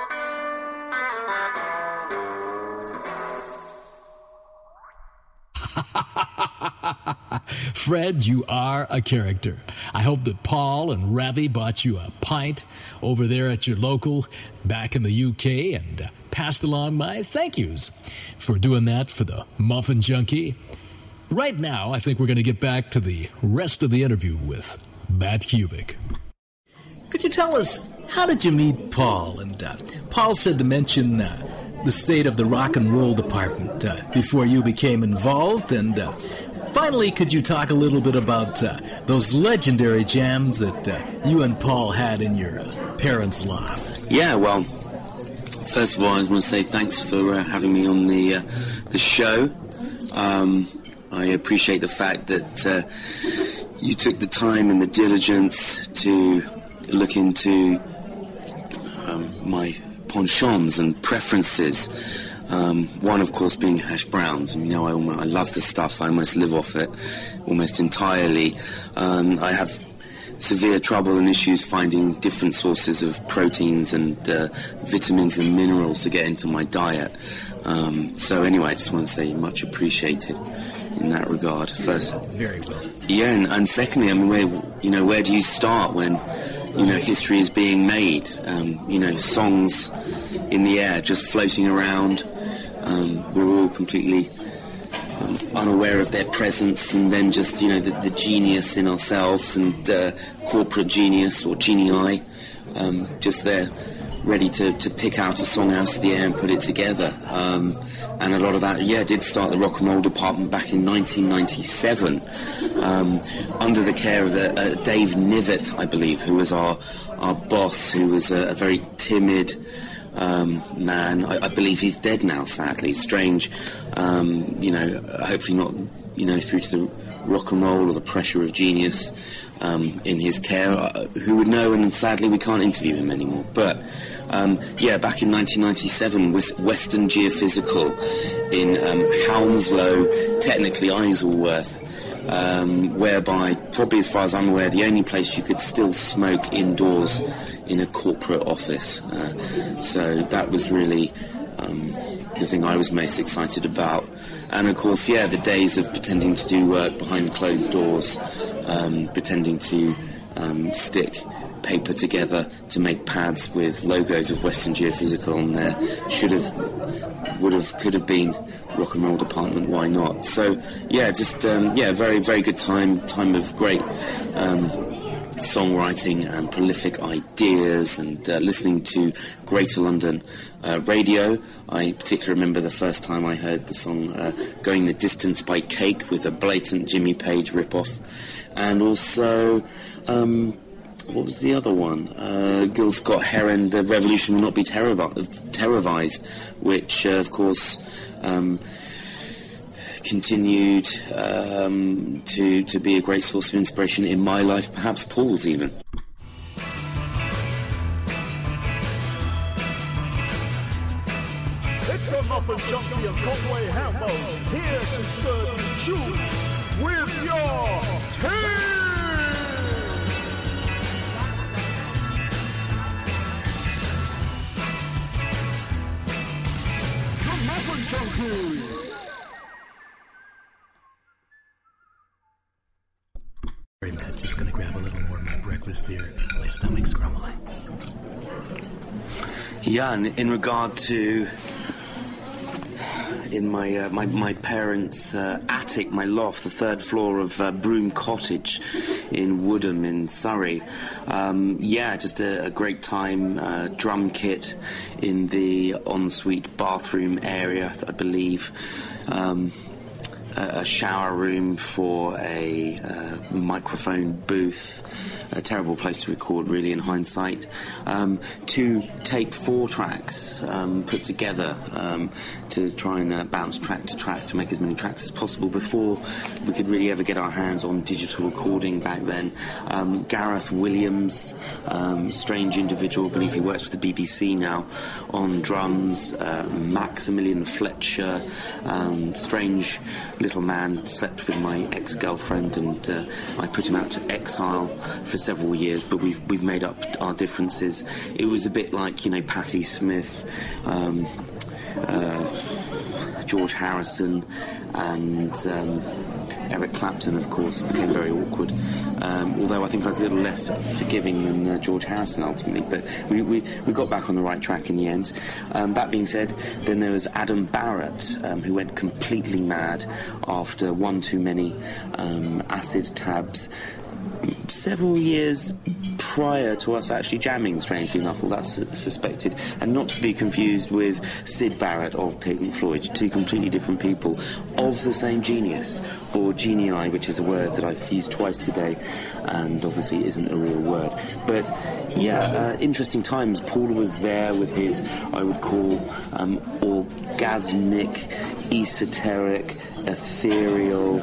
Fred, you are a character. I hope that Paul and Ravi bought you a pint over there at your local back in the U K and uh, passed along my thank yous for doing that for the Muffin Junkie. Right now, I think we're going to get back to the rest of the interview with Matt Kubik. Could you tell us, how did you meet Paul? And uh, Paul said to mention uh, the state of the rock and roll department uh, before you became involved. And uh, finally, could you talk a little bit about uh, those legendary jams that uh, you and Paul had in your uh, parents' loft? Yeah, well, first of all, I want to say thanks for uh, having me on the uh, the show. Um, I appreciate the fact that uh, you took the time and the diligence to look into um, my penchants and preferences. Um, one, of course, being hash browns. And, you know, I, almost, I love the stuff. I almost live off it almost entirely. Um, I have severe trouble and issues finding different sources of proteins and uh, vitamins and minerals to get into my diet. Um, so anyway, I just want to say much appreciated in that regard. First, very well. Yeah, and, and secondly, I mean, where you know, where do you start when you know history is being made? Um, you know, songs in the air, just floating around. Um, we're all completely um, unaware of their presence, and then just you know the, the genius in ourselves and uh, corporate genius or genii, um, just there, ready to, to pick out a song out of the air and put it together. Um, and a lot of that, yeah, did start the rock and roll department back in nineteen ninety-seven, um, under the care of uh, uh, Dave Nivet, I believe, who was our our boss, who was a, a very timid um, man. I, I believe he's dead now, sadly. Strange, um, you know, hopefully not, you know, through to the rock and roll or the pressure of genius um, in his care. Uh, who would know? And sadly, we can't interview him anymore. But um, yeah, back in nineteen ninety-seven, was Western Geophysical in um, Hounslow, technically Isleworth, um, whereby, probably as far as I'm aware, the only place you could still smoke indoors in a corporate office. Uh, so that was really um, the thing I was most excited about. And of course, yeah, the days of pretending to do work behind closed doors, um, pretending to um, stick paper together to make pads with logos of Western Geophysical on there should have, would have, could have been rock and roll department. Why not? So yeah, just um, yeah, very very good time, time of great um, songwriting and prolific ideas, and uh, listening to Greater London uh, radio. I particularly remember the first time I heard the song uh, Going the Distance by Cake, with a blatant Jimmy Page ripoff. And also, um, what was the other one? Uh, Gil Scott-Heron, The Revolution Will Not Be Terror- Terrorized, which, uh, of course, um, continued um, to, to be a great source of inspiration in my life, perhaps Paul's even. It's a Muffin Junkie and Conway Hambo, here to serve you tunes with your team! The Muffin Junkie! Sorry, Matt, just gonna grab a little more of my breakfast here. My stomach's grumbling. Yeah, and in regard to in my uh, my my parents' uh, attic, my loft, the third floor of uh, Broome Cottage in Woodham in Surrey. Um, yeah, just a, a great time. Uh, drum kit in the ensuite bathroom area, I believe. Um, a, a shower room for a uh, microphone booth. A terrible place to record, really, in hindsight. Um, to tape four tracks um, put together um, to try and uh, bounce track to track to make as many tracks as possible before we could really ever get our hands on digital recording back then. Um, Gareth Williams, um, strange individual, I believe he works for the B B C now, on drums. Uh, Maximilian Fletcher, um, strange little man, slept with my ex-girlfriend, and uh, I put him out to exile for several years, but we've we've made up our differences. It was a bit like, you know, Patti Smith, um, uh, George Harrison, and um, Eric Clapton, of course. It became very awkward. Um, although I think I was a little less forgiving than uh, George Harrison ultimately, but we, we, we got back on the right track in the end. Um, that being said, then there was Adam Barrett, um, who went completely mad after one too many um, acid tabs several years prior to us actually jamming, strangely enough, all that's suspected, and not to be confused with Syd Barrett of Pink Floyd, two completely different people of the same genius, or genii, which is a word that I've used twice today and obviously isn't a real word. But yeah, uh, interesting times. Paul was there with his, I would call, um, orgasmic, esoteric, ethereal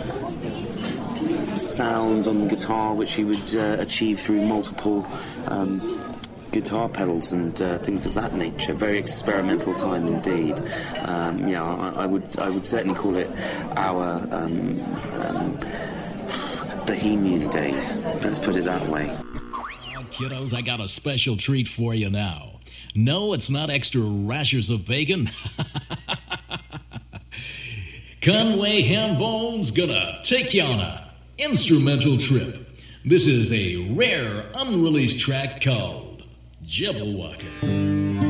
sounds on the guitar, which he would uh, achieve through multiple um, guitar pedals and uh, things of that nature. Very experimental time indeed. Um, yeah, I, I would I would certainly call it our um, um, bohemian days. Let's put it that way. Oh, kiddos, I got a special treat for you now. No, it's not extra rashers of bacon. Conway Hambone's gonna take you on a instrumental trip. This is a rare, unreleased track called Jabberwocker.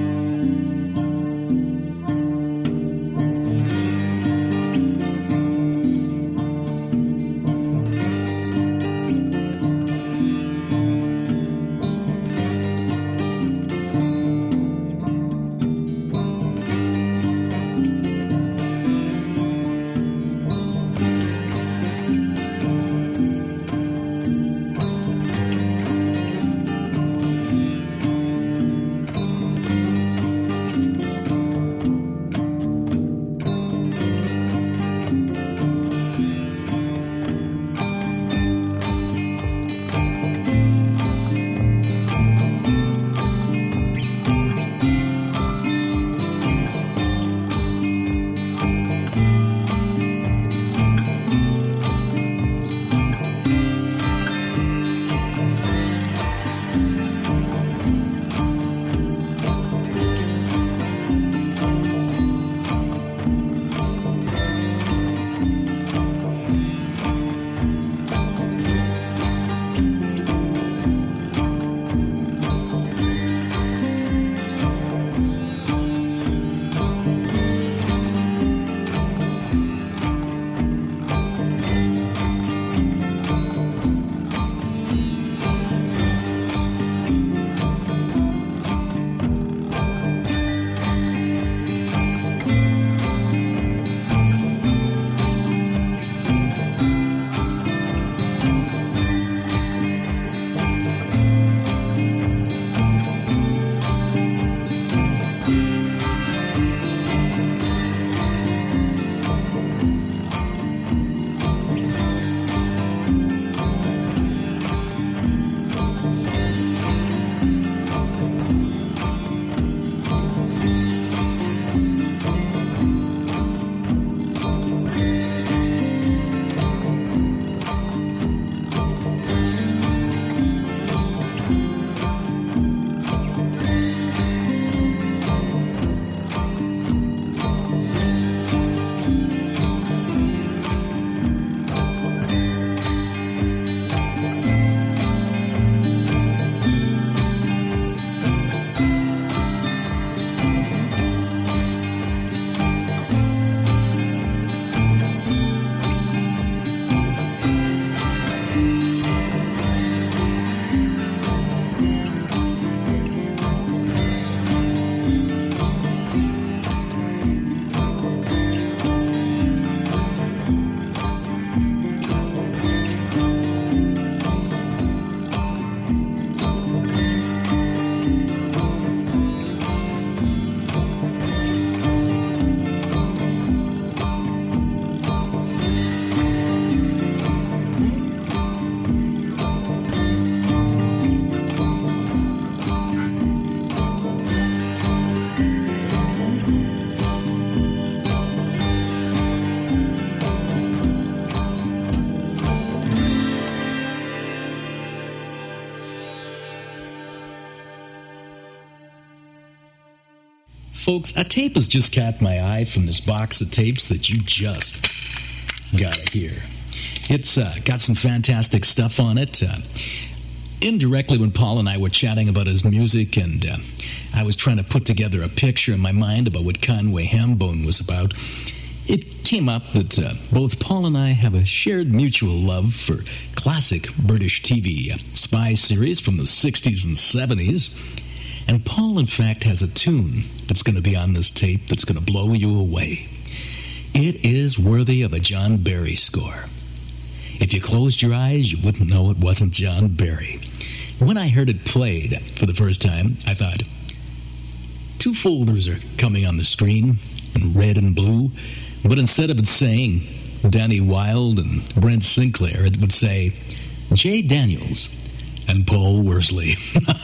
Folks, a tape has just caught my eye from this box of tapes that you just gotta hear. It's uh, got some fantastic stuff on it. Uh, indirectly, when Paul and I were chatting about his music, and uh, I was trying to put together a picture in my mind about what Conway Hambone was about, it came up that uh, both Paul and I have a shared mutual love for classic British T V uh, spy series from the sixties and seventies. And Paul, in fact, has a tune that's going to be on this tape that's going to blow you away. It is worthy of a John Barry score. If you closed your eyes, you wouldn't know it wasn't John Barry. When I heard it played for the first time, I thought, two folders are coming on the screen in red and blue, but instead of it saying Danny Wilde and Brent Sinclair, it would say Jay Daniels and Paul Worsley.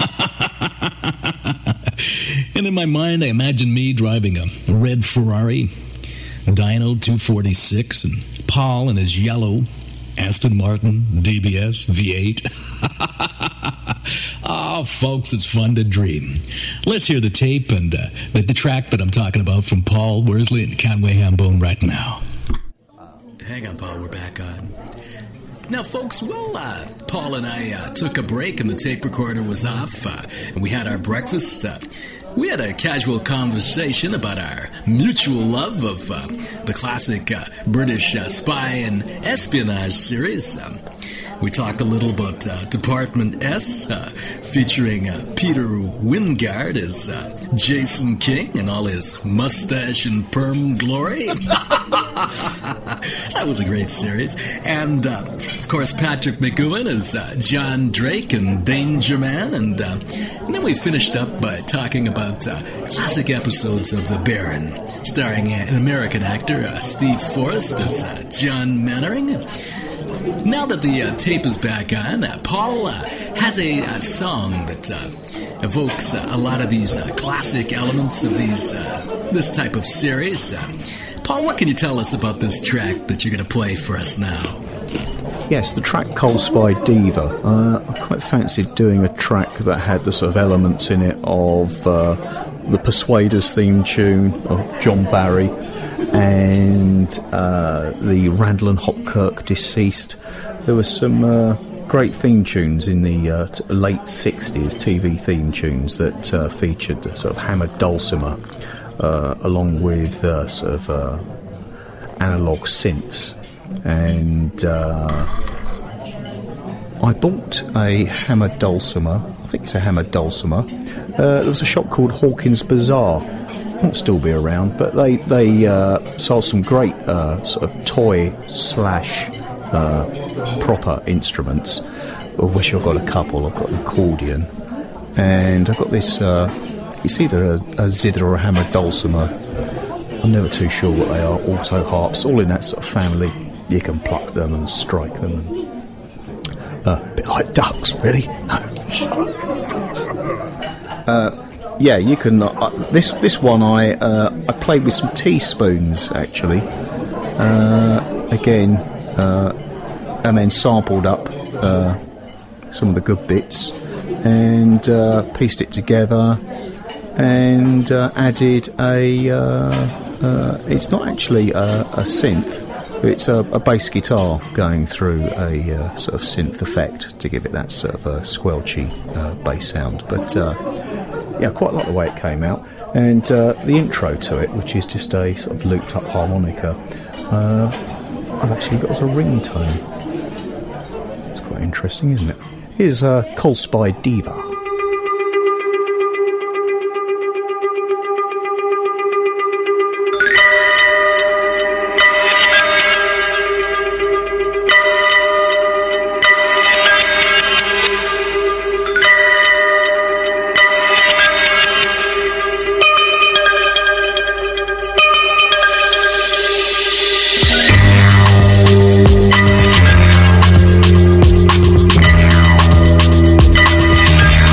And in my mind, I imagine me driving a red Ferrari, Dyno two forty-six, and Paul in his yellow Aston Martin D B S V eight. Oh, folks, it's fun to dream. Let's hear the tape and uh, the, the track that I'm talking about from Paul Worsley and Conway Hambone right now. Hang on, Paul, we're back on. Now, folks, well, uh, Paul and I uh, took a break and the tape recorder was off, uh, and we had our breakfast. Uh, we had a casual conversation about our mutual love of uh, the classic uh, British uh, spy and espionage series. Um, we talked a little about uh, Department S, uh, featuring uh, Peter Wingard as uh, Jason King and all his mustache and perm glory. That was a great series. And, uh, of course, Patrick McGowan as uh, John Drake and Danger Man. And, uh, and then we finished up by talking about uh, classic episodes of The Baron, starring uh, an American actor, uh, Steve Forrest, as uh, John Mannering. Now that the uh, tape is back on, uh, Paul uh, has a, a song that uh, evokes uh, a lot of these uh, classic elements of these uh, this type of series. Uh, Paul, what can you tell us about this track that you're going to play for us now? Yes, the track Coal Spy Diva. Uh, I quite fancied doing a track that had the sort of elements in it of uh, the Persuaders theme tune of John Barry and uh, the Randall and Hopkirk Deceased. There were some uh, great theme tunes in the uh, t- late sixties, T V theme tunes that uh, featured the sort of hammered dulcimer uh, along with uh, sort of uh, analogue synths. And uh, I bought a hammered dulcimer. I think it's a hammered dulcimer. Uh, there was a shop called Hawkins Bazaar. Won't still be around, but they they uh, sold some great uh, sort of toy slash uh, proper instruments, of which I've got a couple. I've got an accordion, and I've got this. Uh, it's either a, a zither or a hammered dulcimer. I'm never too sure what they are. Auto harps, all in that sort of family. You can pluck them and strike them. And, uh, a bit like ducks, really. No. Uh, yeah, you can. Uh, this this one I uh, I played with some teaspoons actually. Uh, again, uh, and then sampled up uh, some of the good bits and uh, pieced it together and uh, added a. Uh, uh, it's not actually a, a synth. It's a, a bass guitar going through a uh, sort of synth effect to give it that sort of a squelchy uh, bass sound. But uh, yeah, I quite like the way it came out. And uh, the intro to it, which is just a sort of looped up harmonica, uh, I've actually got as a ringtone. It's quite interesting, isn't it? Here's uh, Coal Spy Diva. Thank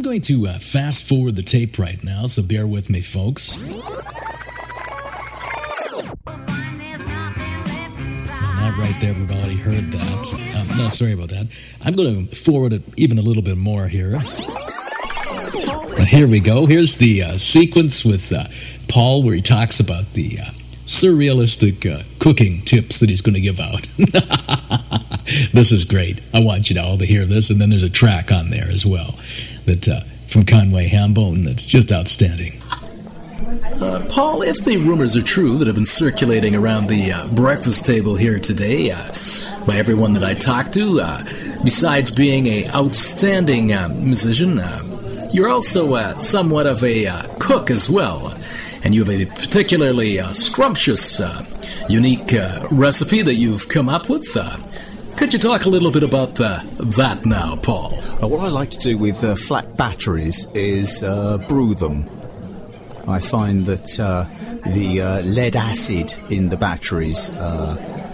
going to uh, fast forward the tape right now, so bear with me, folks. That right there, we've already heard that. Um, no, sorry about that. I'm going to forward it even a little bit more here. Uh, here we go. Here's the uh, sequence with uh, Paul where he talks about the uh, surrealistic uh, cooking tips that he's going to give out. This is great. I want you all to hear this, and then there's a track on there as well that uh, from Conway Hambone that's just outstanding. Uh, Paul, if the rumors are true that have been circulating around the uh, breakfast table here today uh, by everyone that I talked to, uh, besides being an outstanding uh, musician, uh, you're also uh, somewhat of a uh, cook as well, and you have a particularly uh, scrumptious, uh, unique uh, recipe that you've come up with. Uh, could you talk a little bit about uh, that now, Paul? Uh, what I like to do with uh, flat batteries is uh, brew them. I find that uh, the uh, lead acid in the batteries uh,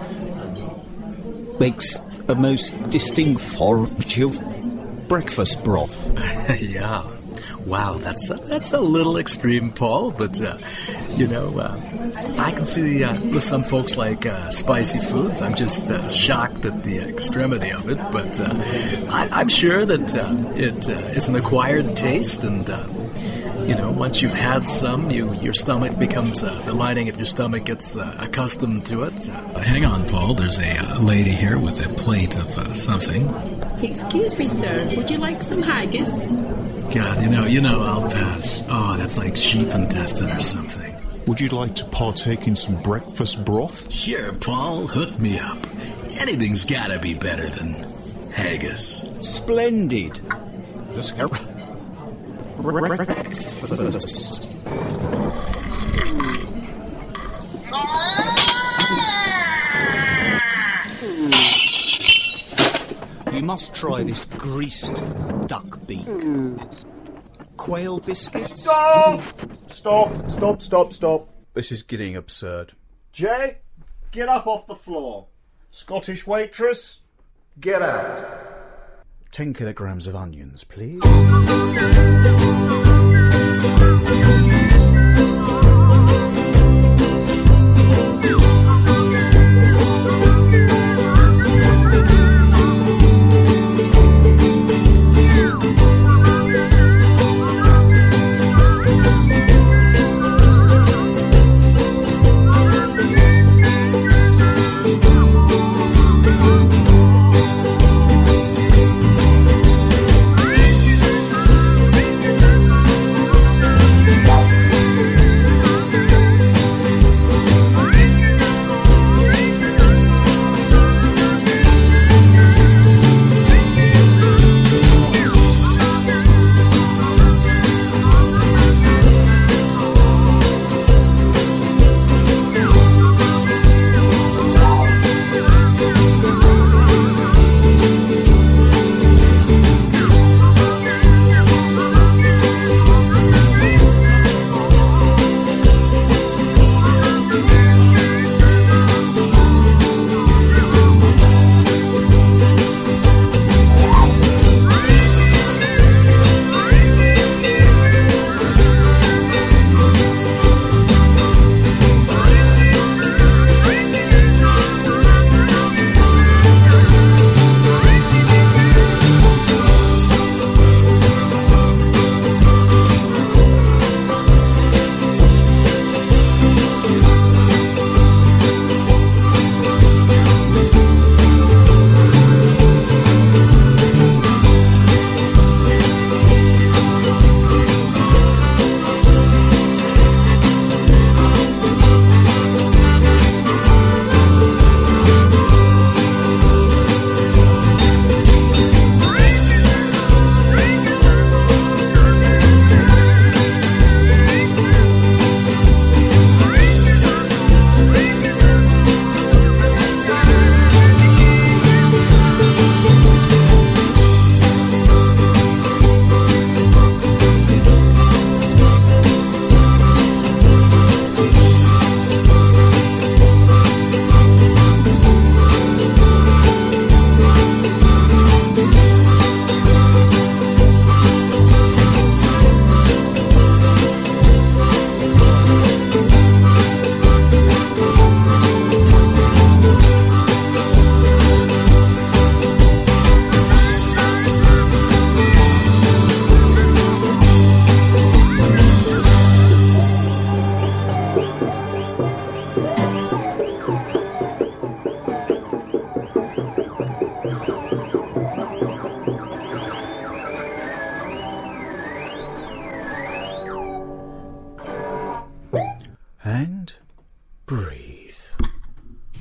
makes a most distinct form of breakfast broth. Yeah. Wow, that's a, that's a little extreme, Paul, but, uh, you know, uh, I can see uh, with some folks like uh, spicy foods. I'm just uh, shocked at the extremity of it, but uh, I, I'm sure that uh, it uh, is an acquired taste, and uh, you know, once you've had some, you your stomach becomes, uh, the lining of your stomach gets uh, accustomed to it. Uh, hang on, Paul. There's a uh, lady here with a plate of uh, something. Excuse me, sir. Would you like some haggis? God, you know, you know, I'll pass. Oh, that's like sheep intestine or something. Would you like to partake in some breakfast broth? Sure, Paul. Hook me up. Anything's gotta be better than haggis. Splendid. Breakfast. You must try this greased duck beak. Quail biscuits. Stop! Stop, stop, stop, stop. This is getting absurd. Jay, get up off the floor. Scottish waitress, get out. Ten kilograms of onions, please.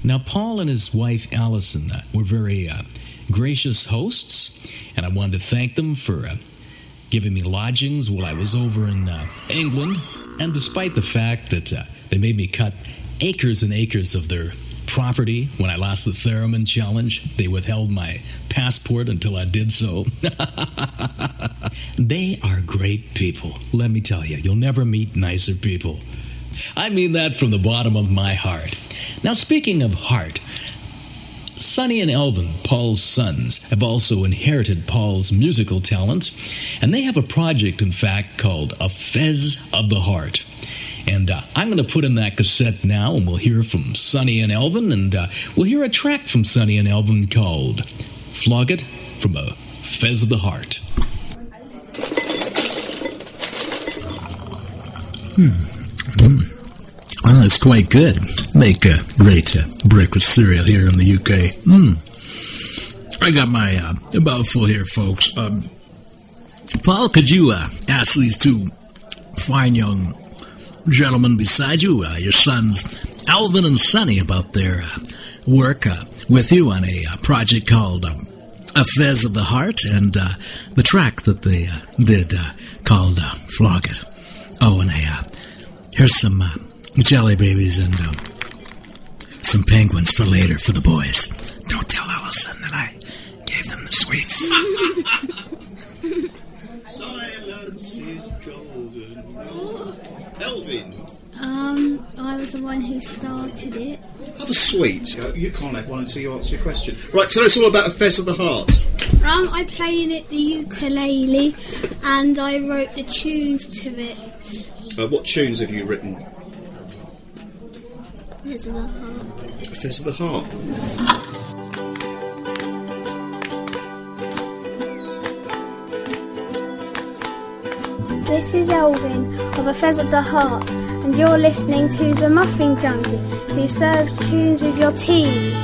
Now, Paul and his wife, Allison, uh, were very uh, gracious hosts, and I wanted to thank them for uh, giving me lodgings while I was over in uh, England. And despite the fact that uh, they made me cut acres and acres of their property when I lost the Theremin challenge, they withheld my passport until I did so. They are great people, let me tell you. You'll never meet nicer people. I mean that from the bottom of my heart. Now, speaking of heart, Sonny and Elvin, Paul's sons, have also inherited Paul's musical talents, and they have a project, in fact, called A Fez of the Heart. And uh, I'm going to put in that cassette now, and we'll hear from Sonny and Elvin, and uh, we'll hear a track from Sonny and Elvin called Flog It from A Fez of the Heart. Hmm. Mm. Well, that's quite good. Make a great uh, breakfast cereal here in the U K. Mm. I got my uh, mouthful here, folks. Um, Paul, could you uh, ask these two fine young gentlemen beside you, uh, your sons, Alvin and Sonny, about their uh, work uh, with you on a uh, project called um, A Fez of the Heart, and uh, the track that they uh, did uh, called uh, Flog It. Oh, and uh, here's some uh, jelly babies and uh, some penguins for later for the boys. Don't tell Allison that I gave them the sweets. Silence is golden. Elvin. Um, I was the one who started it. Have a sweet. You can't have one until you answer your question. Right, tell us all about A Fez of the Heart. Um, I play in it the ukulele, and I wrote the tunes to it. Uh, what tunes have you written? Fez of the Heart. A Fez of the Heart. This is Elvin of A Fez of the Heart, and you're listening to the Muffin Junkie, who serves tunes with your tea.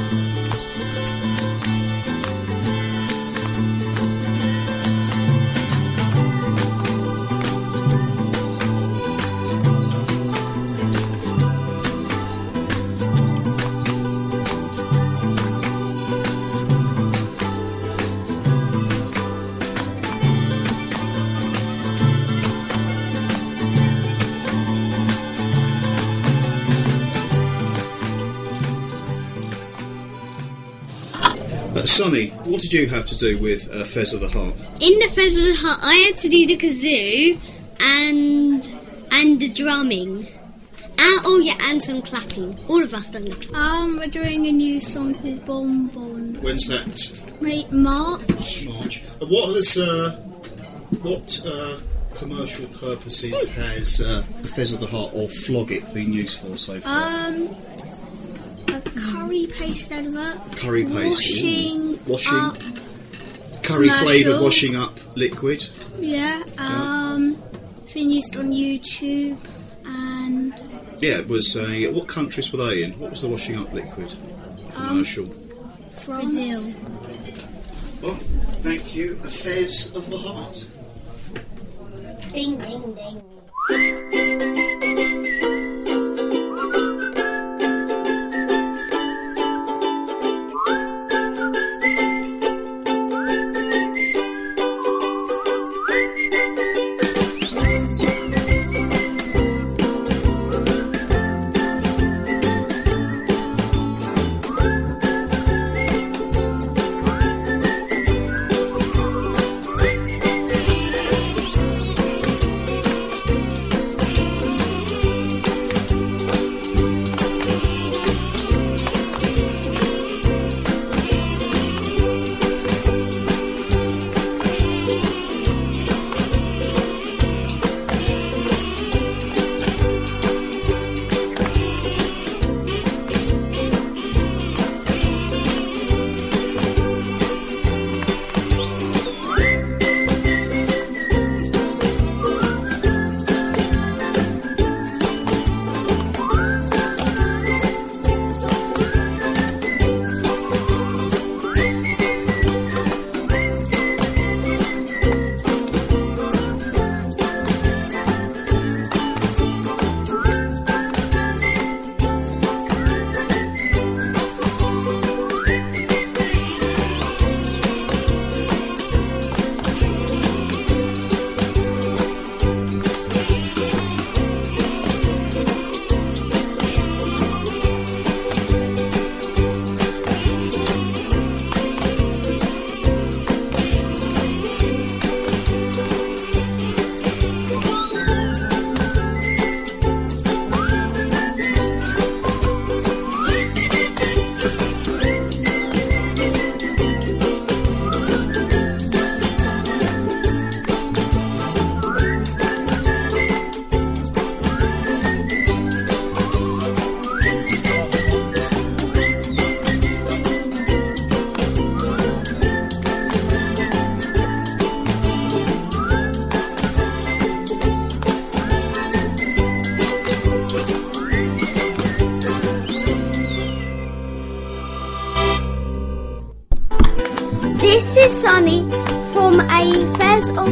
Uh, Sonny, what did you have to do with uh, Fez of the Heart? In the Fez of the Heart, I had to do the kazoo and and the drumming. And, oh yeah, and some clapping. All of us done the clapping. Um, we're doing a new song called Bon Bon. When's that? Wait, March. March. Uh, what has uh, what uh, commercial purposes has uh, the Fez of the Heart or Flog It been used for so far? Um, a curry paste advert. Curry paste. Washing. Ooh. Washing. Up. Curry flavoured Commercial. washing up liquid. Yeah. Um, it's been used on YouTube and. Yeah, it was. Uh, what countries were they in? What was the washing up liquid commercial? From Brazil. Well, thank you. A Fez of the Heart. Ding, ding, ding.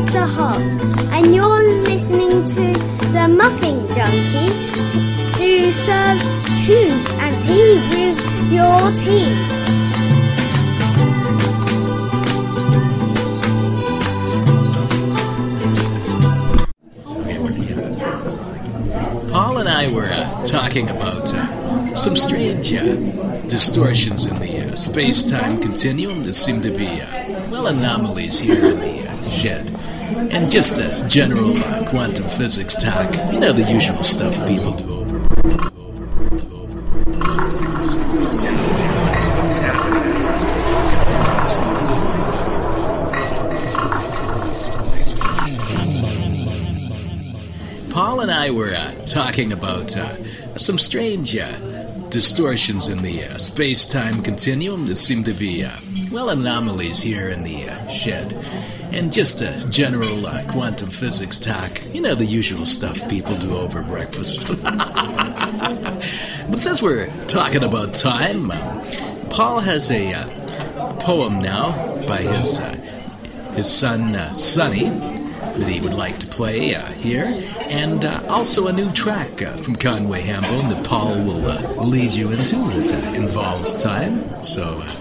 serves the heart, and you're listening to the Muffin Junkie, who serves tunes and tea with your tea. Paul and I were uh, talking about uh, some strange uh, distortions in the uh, space-time continuum. There seem to be, uh, well, anomalies here in the uh, shed. And just uh, general uh, quantum physics talk. You know, the usual stuff people do over. Paul and I were uh, talking about uh, some strange uh, distortions in the uh, space-time continuum. There seem to be, uh, well, anomalies here in the uh, shed. And just uh, general uh, quantum physics talk. You know, the usual stuff people do over breakfast. But since we're talking about time, um, Paul has a uh, poem now by his, uh, his son, uh, Sonny, that he would like to play uh, here, and uh, also a new track uh, from Conway Hambone that Paul will uh, lead you into that uh, involves time. So, uh,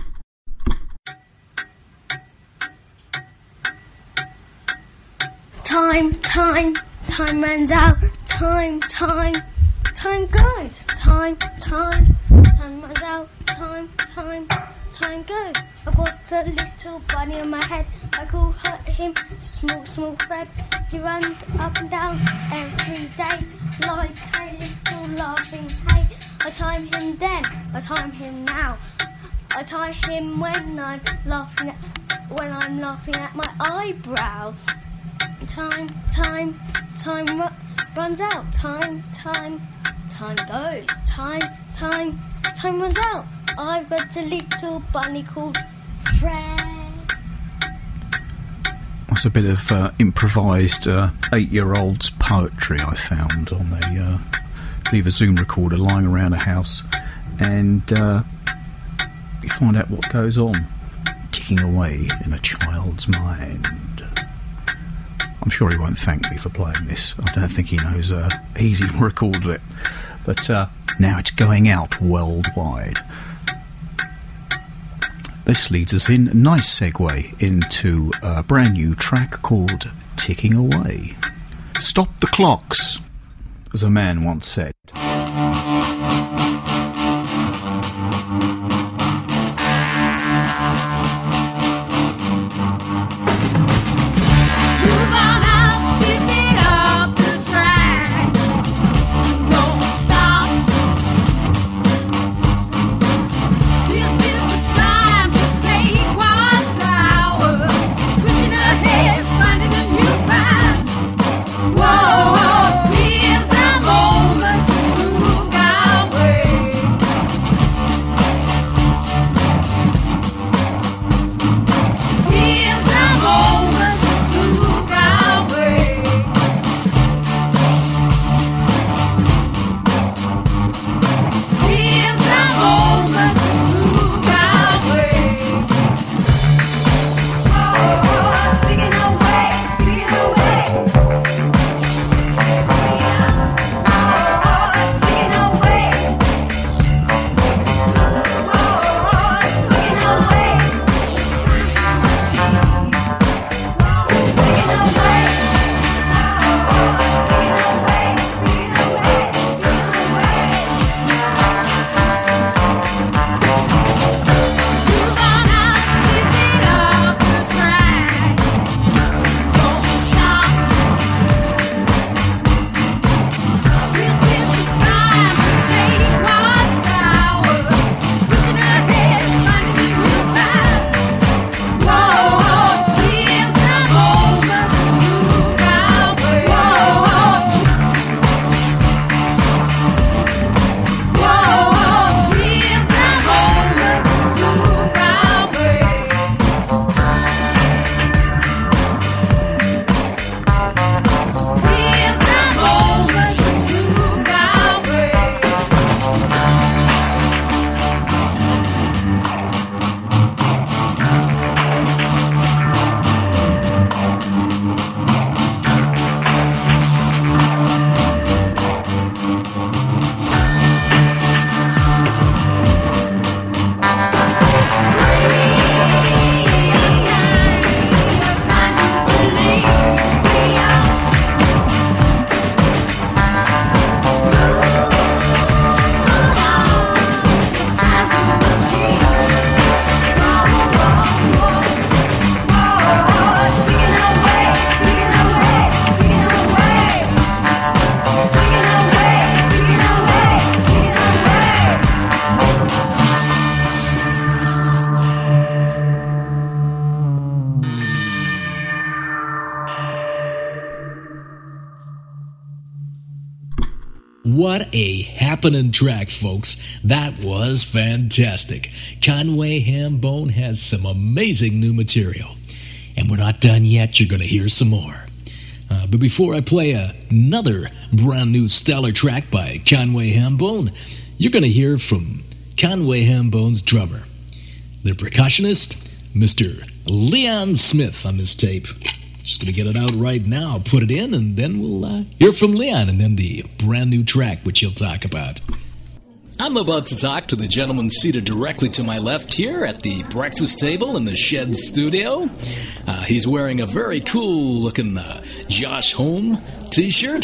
Time, time, time runs out. Time, time, time goes. Time, time, time runs out. Time, time, time goes. I've got a little bunny on my head. I call her him Small, Small Fred. He runs up and down every day like a little laughing hay. I time him then, I time him now. I time him when I'm laughing at when I'm laughing at my eyebrow. Time, time, time ru- runs out. Time, time, time goes. Time, time, time runs out. I've got a little bunny called Fred. That's a bit of uh, improvised uh, eight-year-old's poetry I found on a, uh, I believe a Zoom recorder lying around a house, and uh, you find out what goes on, ticking away in a child's mind. I'm sure he won't thank me for playing this. I don't think he knows uh, he's even recorded it. But uh, now it's going out worldwide. This leads us in, a nice segue, into a brand new track called Ticking Away. Stop the clocks, as a man once said. Whoa, here's the moment. What a happening track, folks. That was fantastic. Conway Hambone has some amazing new material. And we're not done yet. You're going to hear some more. Uh, but before I play uh, another brand new stellar track by Conway Hambone, you're going to hear from Conway Hambone's drummer, the percussionist, Mister Leon Smith on this tape. Just going to get it out right now, put it in, and then we'll uh, hear from Leon and then the brand new track which he'll talk about. I'm about to talk to the gentleman seated directly to my left here at the breakfast table in the Shed studio. Uh, he's wearing a very cool-looking uh, Josh Home t-shirt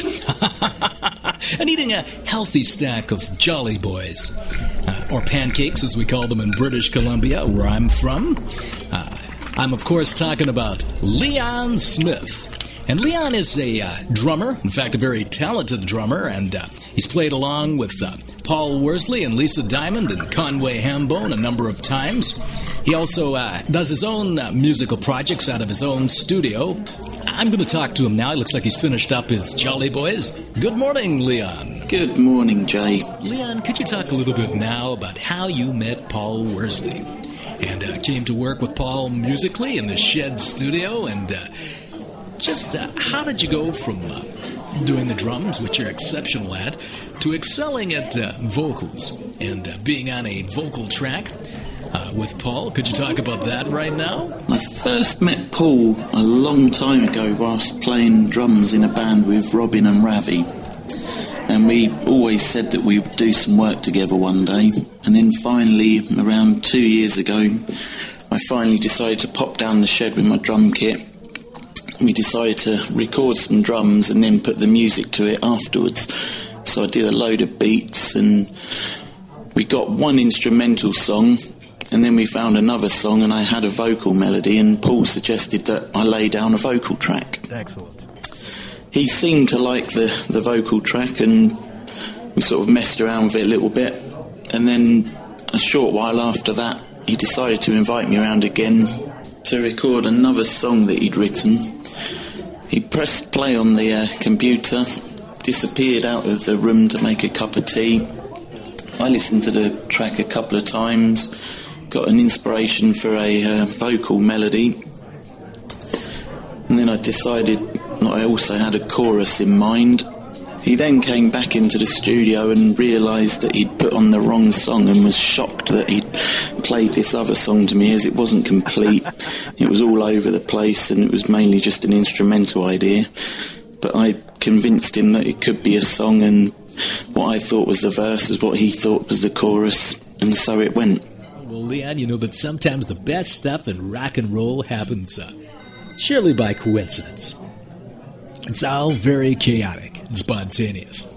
and eating a healthy stack of Jolly Boys, uh, or pancakes as we call them in British Columbia, where I'm from. Uh, I'm, of course, talking about Leon Smith. And Leon is a uh, drummer, in fact, a very talented drummer, and uh, he's played along with uh, Paul Worsley and Lisa Diamond and Conway Hambone a number of times. He also uh, does his own uh, musical projects out of his own studio. I'm going to talk to him now. It looks like he's finished up his Jolly Boys. Good morning, Leon. Good morning, Jay. Leon, could you talk a little bit now about how you met Paul Worsley and uh, came to work with Paul musically in the Shed studio, and uh, just uh, how did you go from uh, doing the drums, which you're exceptional at, to excelling at uh, vocals and uh, being on a vocal track uh, with Paul? Could you talk about that right now? I first met Paul a long time ago whilst playing drums in a band with Robin and Ravi. And we always said that we would do some work together one day. And then finally, around two years ago, I finally decided to pop down the shed with my drum kit. We decided to record some drums and then put the music to it afterwards. So I did a load of beats, and we got one instrumental song, and then we found another song, and I had a vocal melody, and Paul suggested that I lay down a vocal track. Excellent. He seemed to like the, the vocal track, and we sort of messed around with it a little bit. And then a short while after that, he decided to invite me around again to record another song that he'd written. He pressed play on the uh, computer, disappeared out of the room to make a cup of tea. I listened to the track a couple of times, got an inspiration for a uh, vocal melody, and then I decided that I also had a chorus in mind. He then came back into the studio and realised that he'd put on the wrong song and was shocked that he'd played this other song to me, as it wasn't complete. It was all over the place, and it was mainly just an instrumental idea. But I convinced him that it could be a song, and what I thought was the verse is what he thought was the chorus, and so it went. Well, Leon, you know that sometimes the best stuff in rock and roll happens uh, surely by coincidence. It's all very chaotic and spontaneous.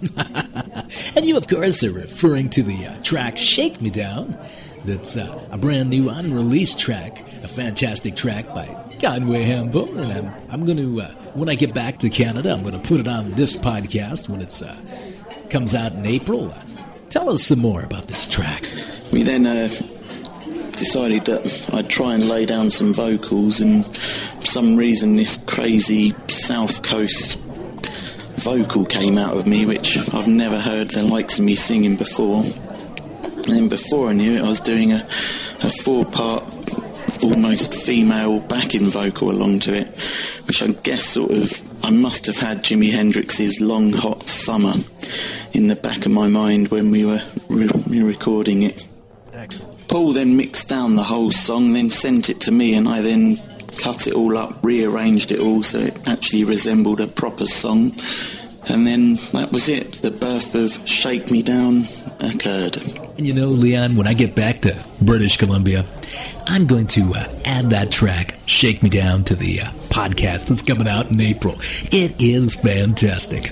And you, of course, are referring to the uh, track Shake Me Down. That's uh, a brand new unreleased track, a fantastic track by Conway Hambone. And I'm, I'm going to, uh, when I get back to Canada, I'm going to put it on this podcast when it uh, comes out in April. Uh, tell us some more about this track. We then uh, decided that I'd try and lay down some vocals, and for some reason this crazy South Coast vocal came out of me, which I've never heard the likes of me singing before. And then before I knew it, I was doing a, a four-part, almost female backing vocal along to it, which I guess sort of, I must have had Jimi Hendrix's Long Hot Summer in the back of my mind when we were re- recording it. Excellent. Paul then mixed down the whole song, then sent it to me, and I then cut it all up, rearranged it all so it actually resembled a proper song. And then that was it. The birth of Shake Me Down occurred. And you know, Leon, when I get back to British Columbia, I'm going to uh, add that track, Shake Me Down, to the uh, podcast that's coming out in April. It is fantastic.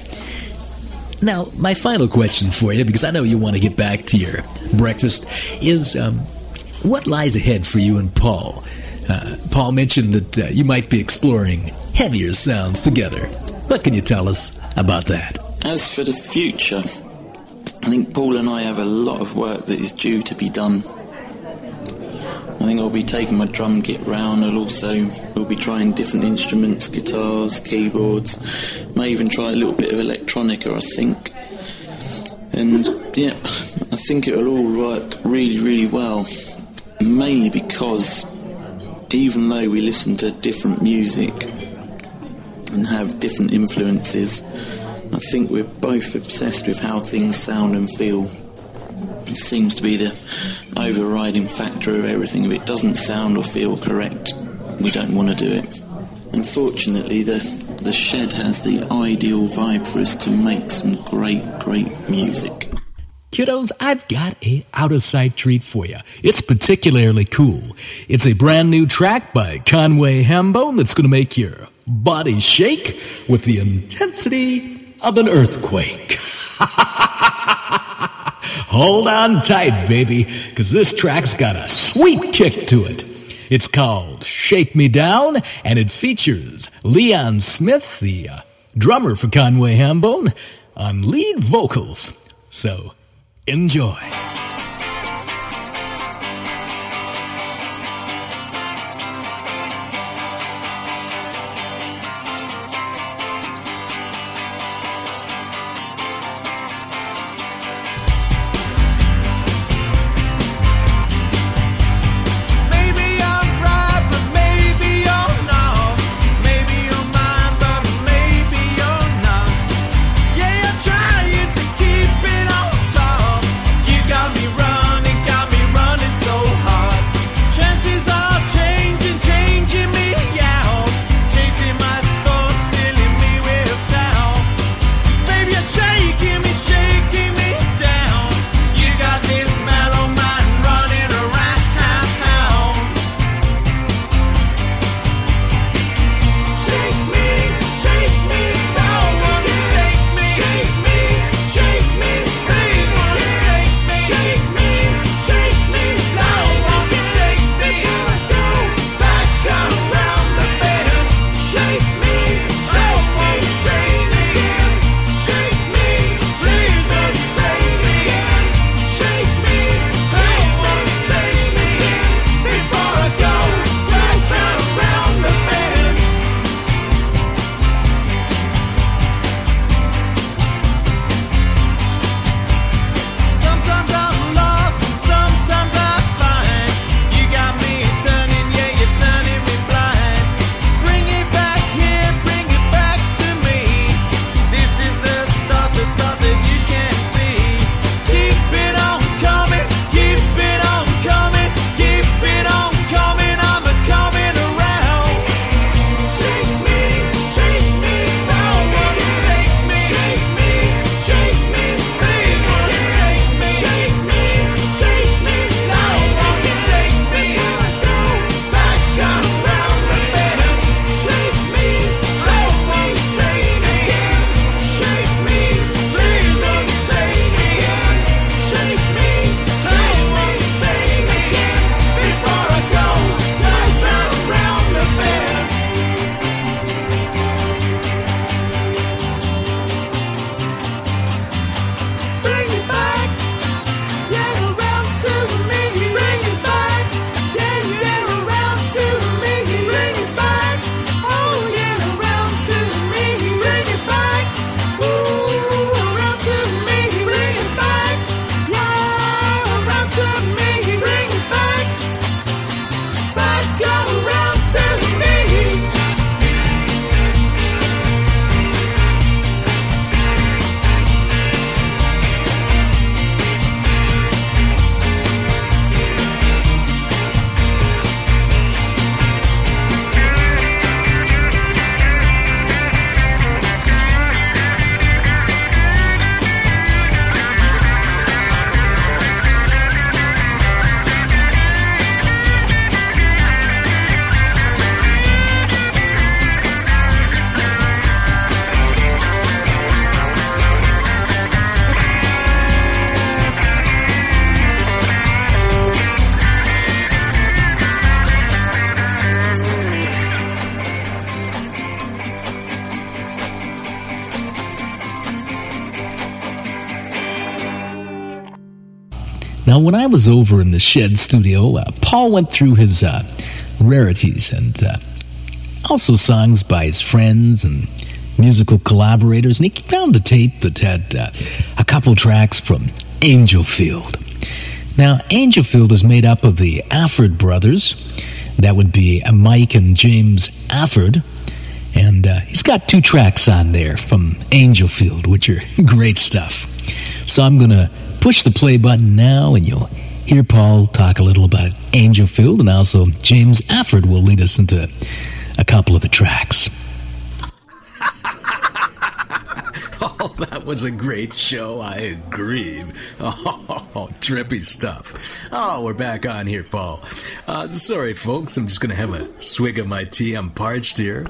Now, my final question for you, because I know you want to get back to your breakfast, is um, what lies ahead for you and Paul? Uh, Paul mentioned that uh, you might be exploring heavier sounds together. What can you tell us about that? As for the future, I think Paul and I have a lot of work that is due to be done. I think I'll be taking my drum kit round. I'll also we'll be trying different instruments, guitars, keyboards. May even try a little bit of electronica, I think. And yeah, I think it'll all work really, really well. Mainly because even though we listen to different music and have different influences, I think we're both obsessed with how things sound and feel. It seems to be the overriding factor of everything. If it doesn't sound or feel correct, we don't want to do it. Unfortunately, the, the Shed has the ideal vibe for us to make some great, great music. Kiddos, I've got a out-of-sight treat for you. It's particularly cool. It's a brand new track by Conway Hambone that's going to make your body shake with the intensity of an earthquake. Hold on tight, baby, because this track's got a sweet kick to it. It's called Shake Me Down, and it features Leon Smith, the uh, drummer for Conway Hambone, on lead vocals. So, enjoy. Now, when I was over in the Shed studio, uh, Paul went through his uh, rarities and uh, also songs by his friends and musical collaborators, and he found a tape that had uh, a couple tracks from Angelfield. Now, Angelfield is made up of the Afford brothers. That would be uh, Mike and James Afford. And uh, he's got two tracks on there from Angelfield, which are great stuff. So I'm going to push the play button now, and you'll hear Paul talk a little about Angelfield, and also James Afford will lead us into a couple of the tracks. Oh, that was a great show, I agree. Oh, trippy stuff. Oh, we're back on here, Paul. Uh, sorry, folks, I'm just going to have a swig of my tea. I'm parched here.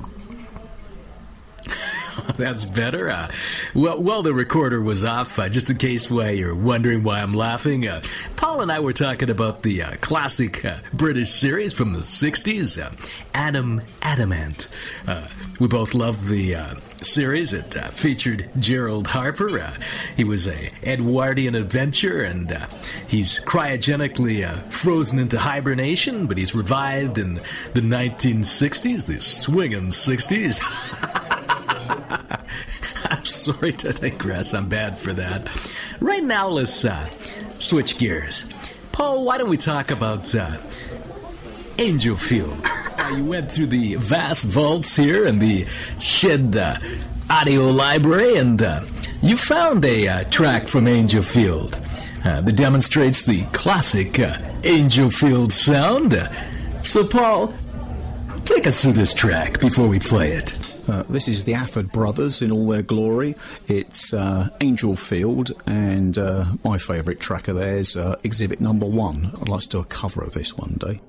That's better. Uh, well, well, the recorder was off. Uh, just in case why you're wondering why I'm laughing, uh, Paul and I were talking about the uh, classic uh, British series from the sixties, uh, Adam Adamant. Uh, we both loved the uh, series. It uh, featured Gerald Harper. Uh, he was a Edwardian adventure, and uh, he's cryogenically uh, frozen into hibernation, but he's revived in the nineteen sixties, the swinging sixties. I'm sorry to digress. I'm bad for that. Right now, let's uh, switch gears. Paul, why don't we talk about uh, Angelfield? Uh, you went through the vast vaults here and the shed uh, audio library, and uh, you found a uh, track from Angelfield uh, that demonstrates the classic uh, Angelfield sound. Uh, so, Paul, take us through this track before we play it. Uh, this is the Afford brothers in all their glory. It's uh, Angelfield, and uh, my favourite track of theirs, uh, Exhibit Number One. I'd like to do a cover of this one day.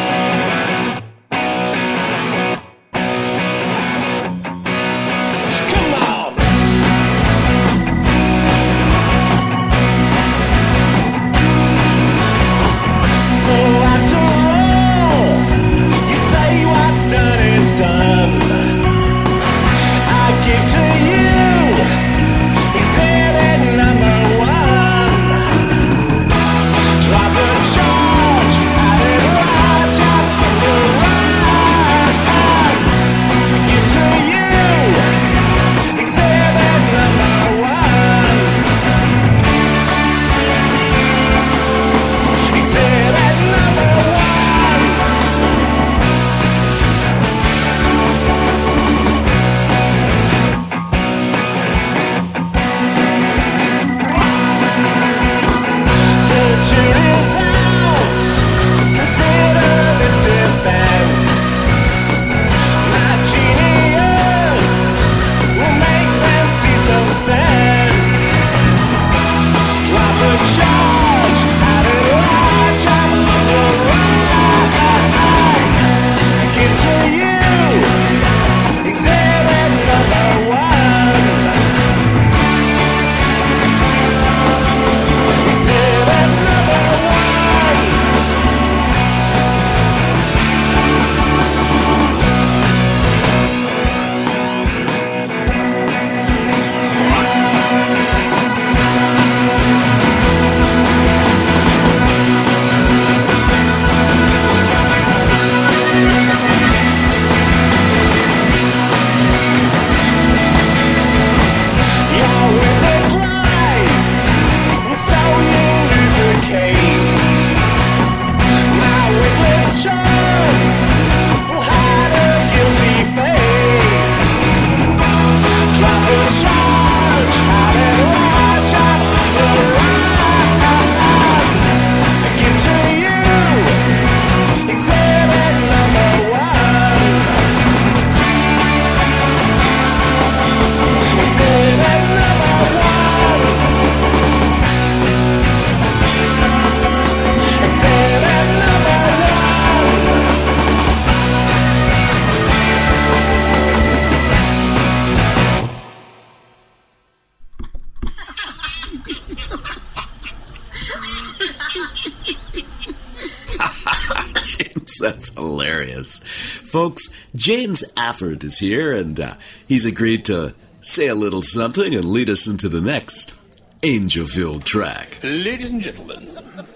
That's hilarious. Folks, James Afford is here, and uh, he's agreed to say a little something and lead us into the next Angelfield track. Ladies and gentlemen,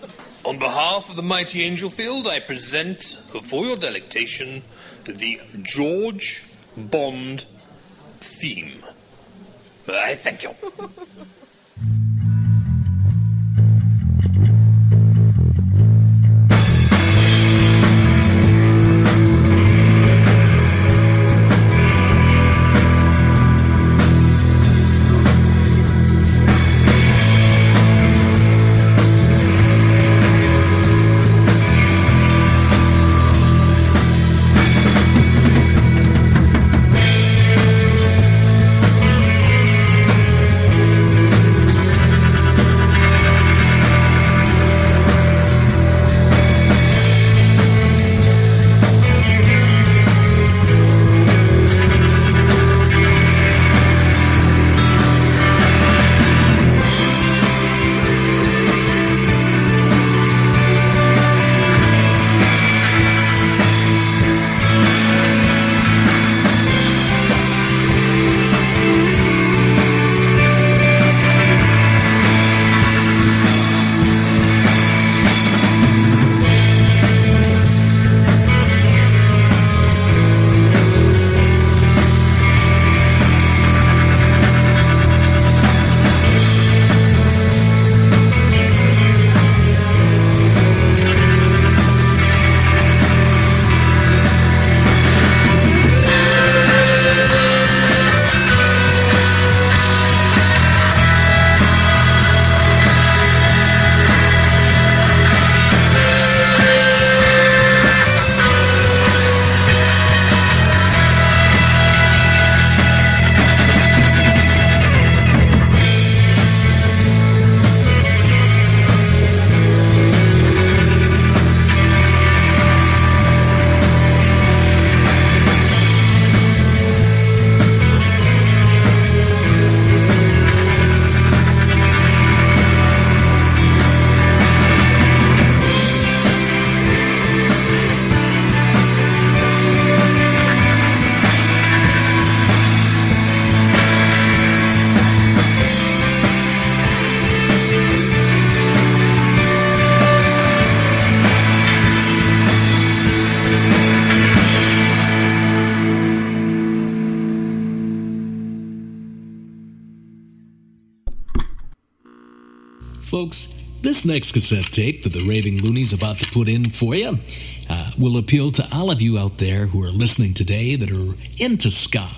on behalf of the mighty Angelfield, I present for your delectation the George Bond theme. I thank you. Folks, this next cassette tape that the Raving Loony's about to put in for you uh, will appeal to all of you out there who are listening today that are into ska,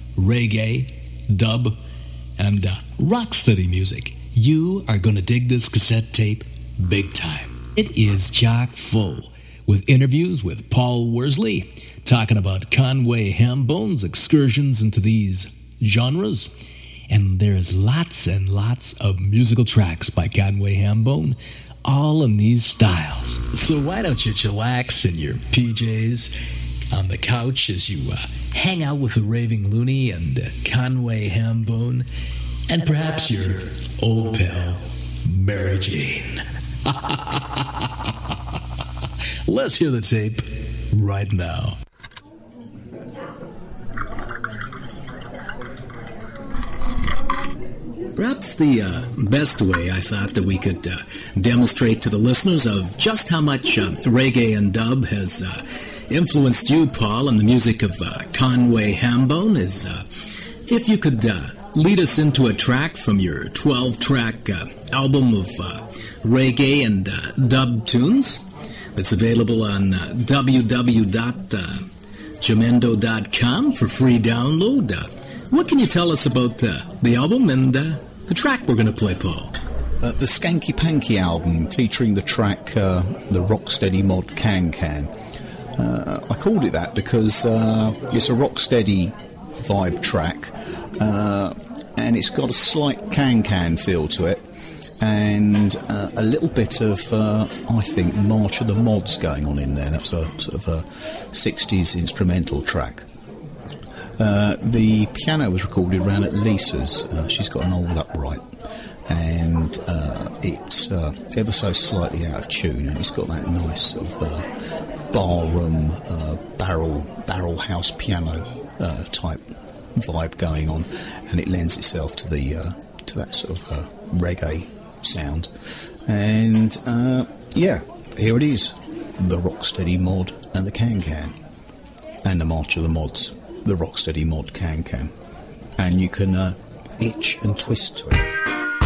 reggae, dub, and uh, rocksteady music. You are going to dig this cassette tape big time. It is chock full with interviews with Paul Worsley talking about Conway Hambone's excursions into these genres. And there's lots and lots of musical tracks by Conway Hambone, all in these styles. So why don't you chillax in your P Js on the couch as you uh, hang out with the Raving Loony and uh, Conway Hambone, and perhaps your old pal, Mary Jane. Let's hear the tape right now. Perhaps the uh, best way, I thought, that we could uh, demonstrate to the listeners of just how much uh, reggae and dub has uh, influenced you, Paul, and the music of uh, Conway Hambone is uh, if you could uh, lead us into a track from your twelve-track uh, album of uh, reggae and uh, dub tunes that's available on uh, w w w dot jamendo dot com for free download. Uh, What can you tell us about uh, the album and uh, the track we're going to play, Paul? Uh, the Skanky Panky album, featuring the track uh, The Rocksteady Mod Can Can. Uh, I called it that because uh, it's a rocksteady vibe track, uh, and it's got a slight can-can feel to it, and uh, a little bit of, uh, I think, March of the Mods going on in there. That was a sort of a sixties instrumental track. Uh, the piano was recorded around at Lisa's. Uh, she's got an old upright, and uh, it's uh, ever so slightly out of tune, and it's got that nice sort of uh, barroom, uh, barrel barrel house piano uh, type vibe going on, and it lends itself to the uh, to that sort of uh, reggae sound. And uh, yeah, here it is: the Rocksteady Mod and the Can Can, and the March of the Mods. The Rocksteady Mod Can Can. and you can uh, itch and twist to it.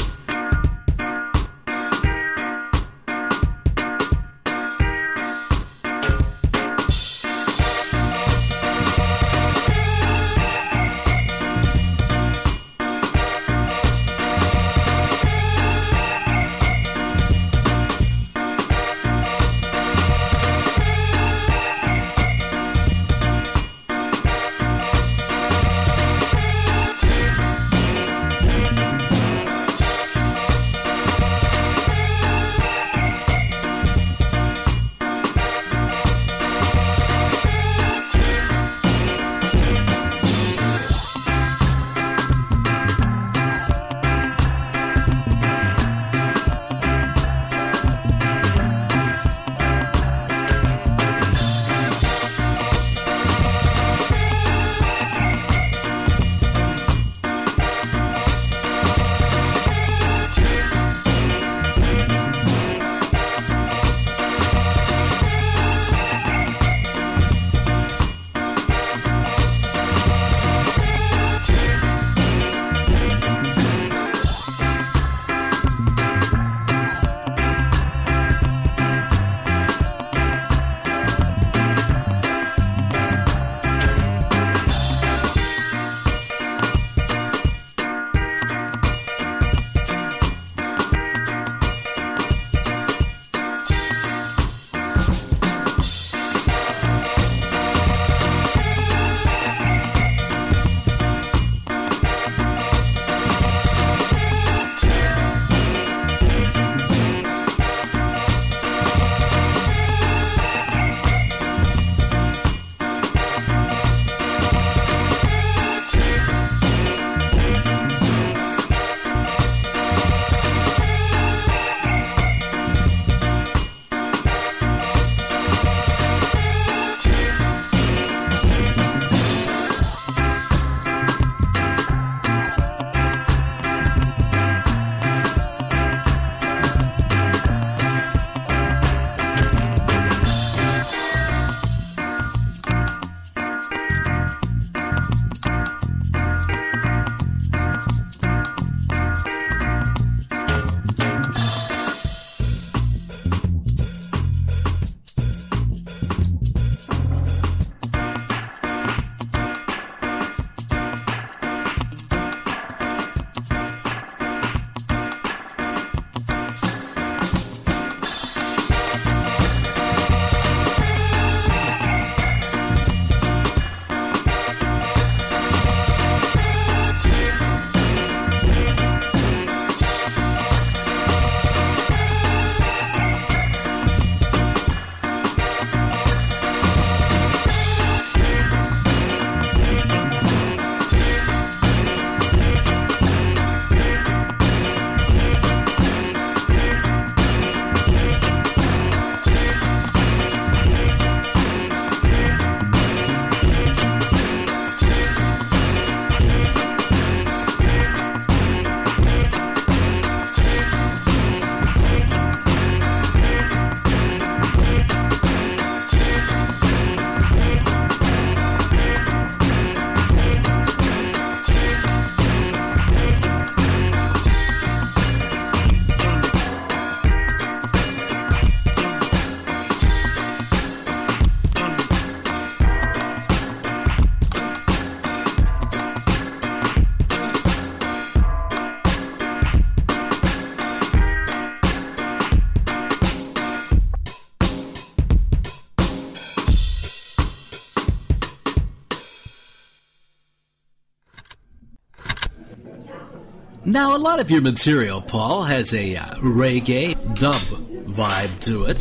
Now, a lot of your material, Paul, has a uh, reggae dub vibe to it.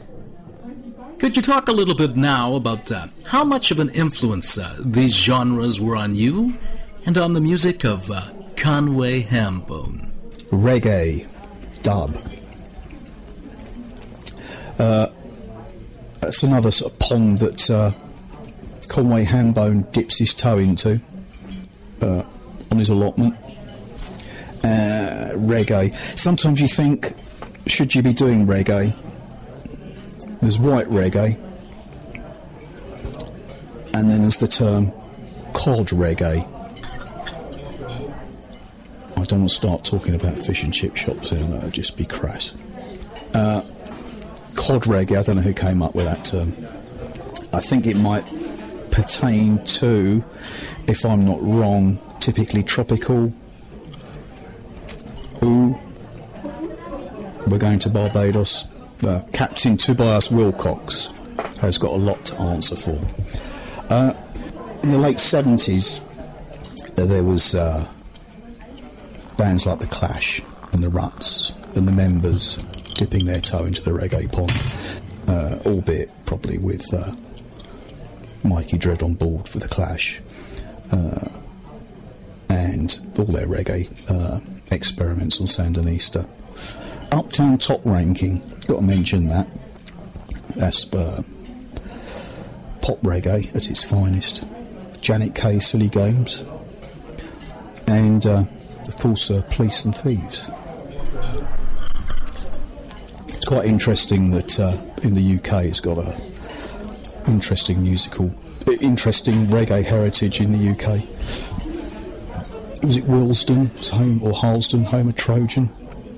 Could you talk a little bit now about uh, how much of an influence uh, these genres were on you and on the music of uh, Conway Hambone? Reggae dub. Uh, that's another sort of pond that uh, Conway Hambone dips his toe into uh, on his allotment. Uh, reggae. Sometimes you think, should you be doing reggae? There's white reggae, and then there's the term cod reggae. I don't want to start talking about fish and chip shops here, that would just be crass. Uh, cod reggae, I don't know who came up with that term. I think it might pertain to, if I'm not wrong, typically tropical. Ooh. We're going to Barbados. Uh, Captain Tobias Wilcox has got a lot to answer for. Uh, in the late seventies, uh, there was uh, bands like The Clash and The Ruts and The Members dipping their toe into the reggae pond, uh, albeit probably with uh, Mikey Dread on board for The Clash, uh, and all their reggae uh, experiments on Sandinista. Uptown Top Ranking, got to mention that. That's uh, pop reggae at its finest. Janet Kay, Silly Games, and uh, the Full Sir Police and Thieves. It's quite interesting that uh, in the U K it's got a interesting musical, interesting reggae heritage in the U K. Was it Willesden, it's home, or Harlesden, home of Trojan?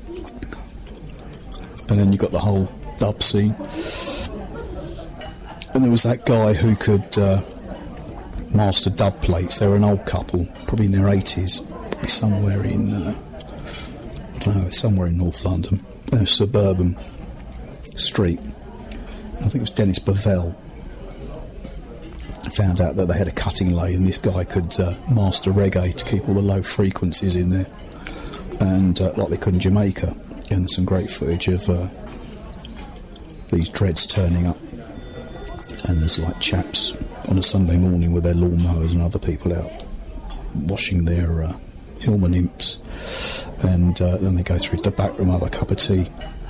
And then you got the whole dub scene. And there was that guy who could uh, master dub plates. They were an old couple, probably in their eighties, probably somewhere in, uh, I don't know, somewhere in North London, a suburban street. I think it was Dennis Bovell. Found out that they had a cutting lathe and this guy could uh, master reggae to keep all the low frequencies in there, and uh, like they could in Jamaica. And some great footage of uh, these dreads turning up, and there's like chaps on a Sunday morning with their lawnmowers and other people out washing their uh, Hillman imps, and uh, then they go through to the back room, have a cup of tea,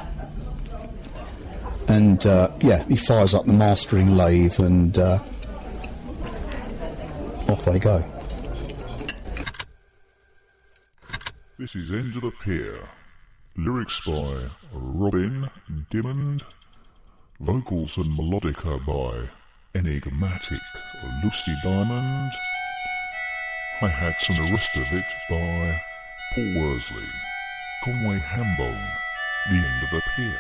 and uh, yeah, he fires up the mastering lathe and uh, off they go. This is End of the Pier. Lyrics by Robin Dimmond. Vocals and melodica by Enigmatic Lucy Diamond. Hi-hats and the rest of it by Paul Worsley. Conway Hambone. The End of the Pier.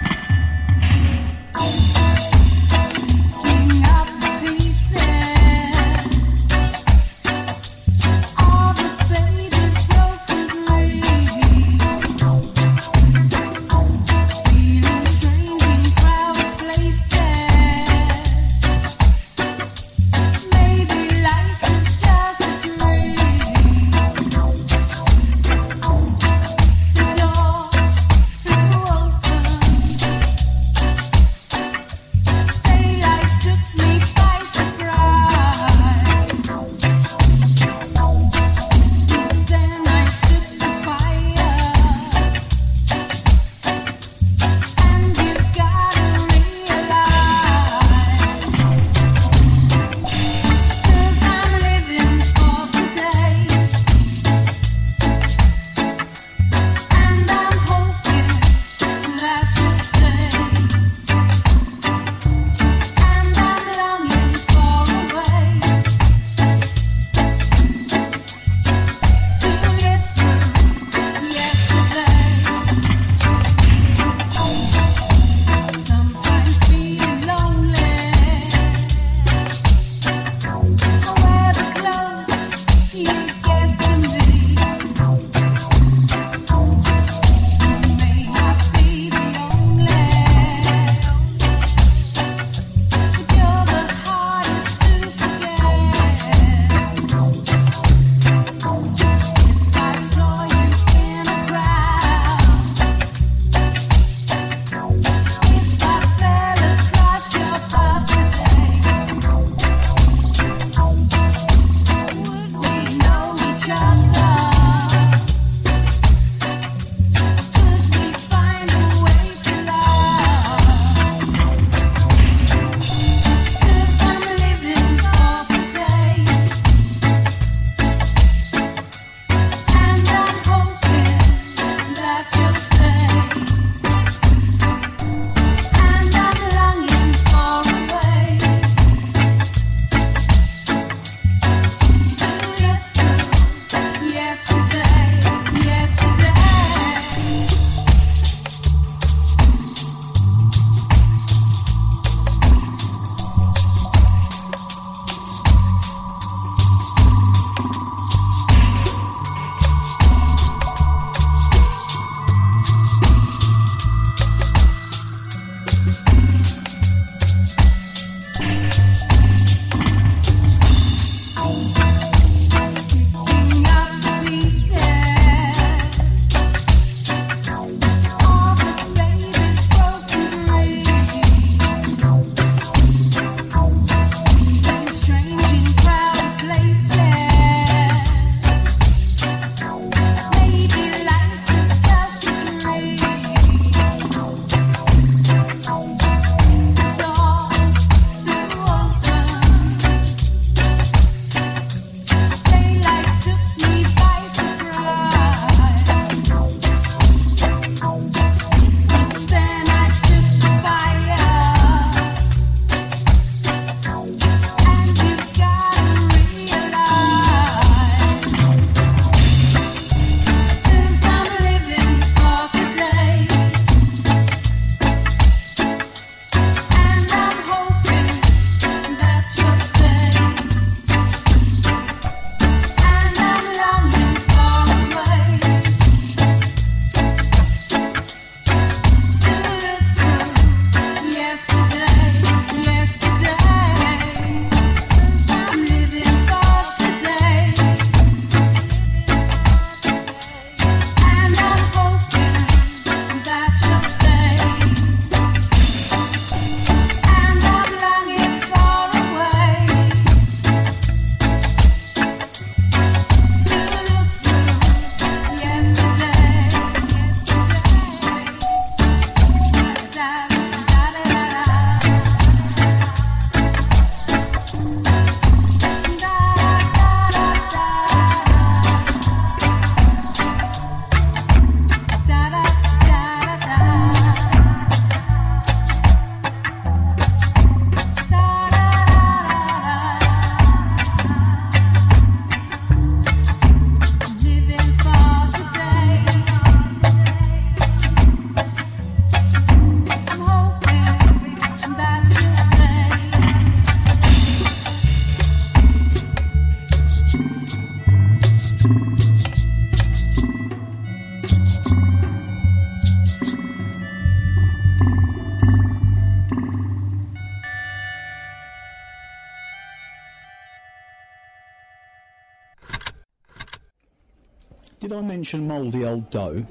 did I mention Mouldy Old Dough?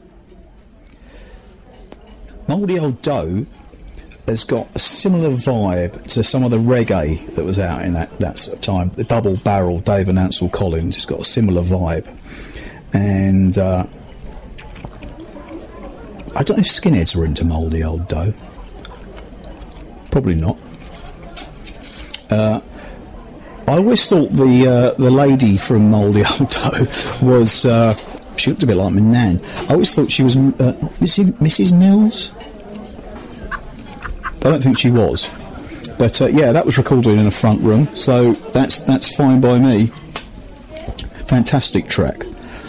Mouldy Old Dough has got a similar vibe to some of the reggae that was out in that, that sort of time. The double barrel Dave and Ansel Collins has got a similar vibe. And uh, I don't know if skinheads were into Mouldy Old Dough. Probably not. Uh, I always thought the uh, the lady from Mouldy Old Dough was... Uh, she looked a bit like my nan. I always thought she was uh, Missus Missus Mills. I don't think she was, but uh, yeah, that was recorded in a front room, so that's that's fine by me. Fantastic track.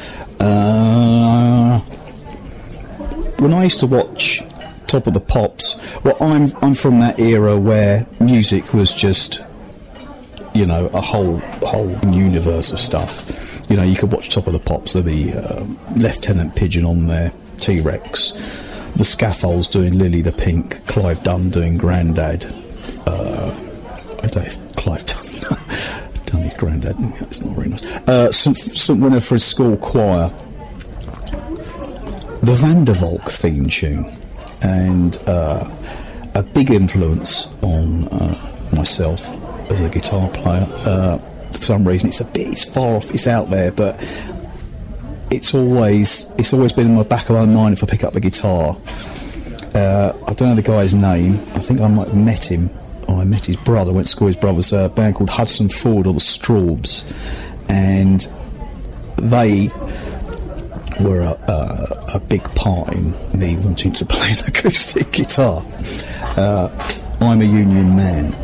Uh, when I used to watch Top of the Pops, well, I'm I'm from that era where music was just, you know, a whole whole universe of stuff. You know, you could watch Top of the Pops. There'd be uh, Lieutenant Pigeon on there, T-Rex. The Scaffolds doing Lily the Pink, Clive Dunn doing Grandad. Uh, I don't know if Clive Dunn done his Grandad. That's not very nice. Uh, St St Winifred's School Choir. The Vandervalk theme tune. And uh, a big influence on uh, myself as a guitar player. Uh, for some reason, it's a bit, it's far off, it's out there, but... It's always it's always been in the back of my mind if I pick up a guitar. Uh, I don't know the guy's name. I think I might have met him. Or I met his brother. I went to school with his brother's a band called Hudson Ford or the Straubs, and they were a, a, a big part in me wanting to play an acoustic guitar. Uh, I'm a union man.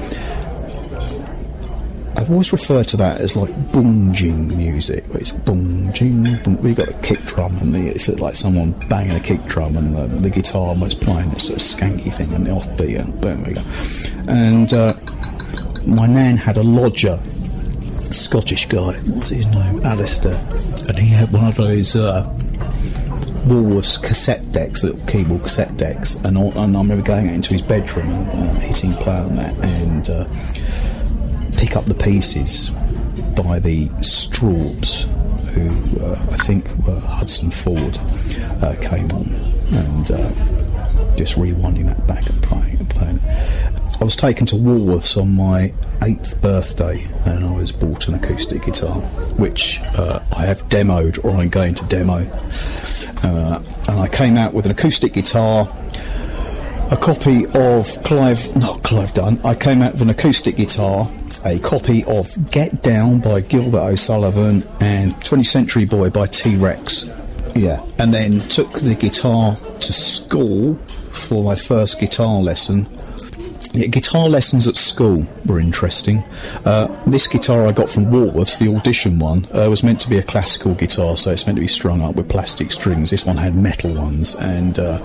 I've always referred to that as like boom-jing music, where it's boom-jing, boom, where you've got a kick drum and the, it's like someone banging a kick drum and the, the guitar almost playing this sort of skanky thing and the offbeat, and boom, there we go. And uh, my nan had a lodger, a Scottish guy, what's his name? Alistair, and he had one of those uh, Woolworths cassette decks, little keyboard cassette decks, and, all, and I remember going out into his bedroom and uh, hitting play on that, and uh, Pick Up the Pieces by the Straubs, who uh, I think were Hudson Ford, uh, came on, and uh, just rewinding that back and playing and playing. I was taken to Woolworths on my eighth birthday, and I was bought an acoustic guitar, which uh, I have demoed, or I'm going to demo. Uh, and I came out with an acoustic guitar, a copy of Clive, not Clive Dunn, I came out with an acoustic guitar, a copy of Get Down by Gilbert O'Sullivan, and twentieth Century Boy by T-Rex. Yeah, and then took the guitar to school for my first guitar lesson. Yeah, guitar lessons at school were interesting. Uh, this guitar I got from Woolworths, the audition one, uh, was meant to be a classical guitar, so it's meant to be strung up with plastic strings. This one had metal ones, and uh,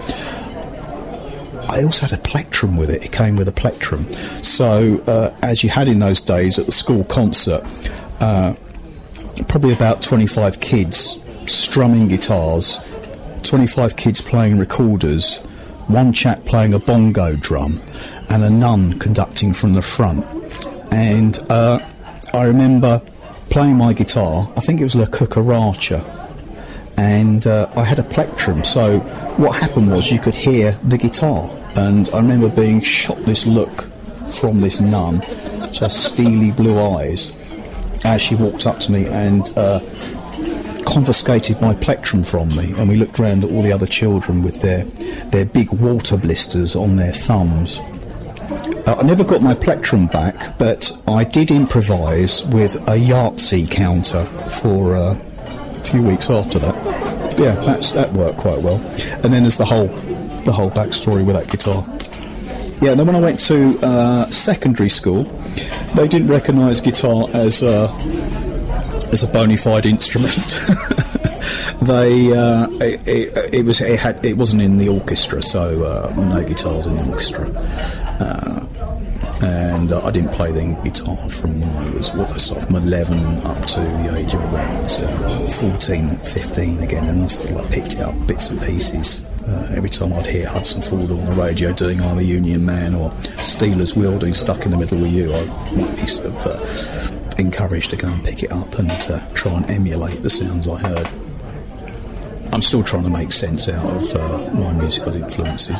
I also had a plectrum with it. It came with a plectrum. So, uh, as you had in those days at the school concert, uh, probably about twenty-five kids strumming guitars, twenty-five kids playing recorders, one chap playing a bongo drum, and a nun conducting from the front. And uh, I remember playing my guitar, I think it was La Cucaracha, and uh, I had a plectrum, so what happened was you could hear the guitar, and I remember being shot this look from this nun, just steely blue eyes, as she walked up to me and uh, confiscated my plectrum from me, and we looked around at all the other children with their, their big water blisters on their thumbs. Uh, I never got my plectrum back, but I did improvise with a Yahtzee counter for uh, a few weeks after that. Yeah, that's, that worked quite well. And then there's the whole the whole backstory with that guitar. Yeah, and then when I went to uh, secondary school, they didn't recognise guitar as a, as a bona fide instrument. they uh, it, it, it was it had it wasn't in the orchestra, so uh, no guitars in the orchestra. Uh, and uh, I didn't play the guitar from when I was what I sort of from eleven up to the age of about uh, fourteen, fifteen again, and I sort of like picked it up bits and pieces. Uh, every time I'd hear Hudson Ford on the radio doing I'm a Union Man, or Steelers Wheel doing Stuck in the Middle with You, I might be sort of uh, encouraged to go and pick it up and uh, try and emulate the sounds I heard. I'm still trying to make sense out of uh, my musical influences.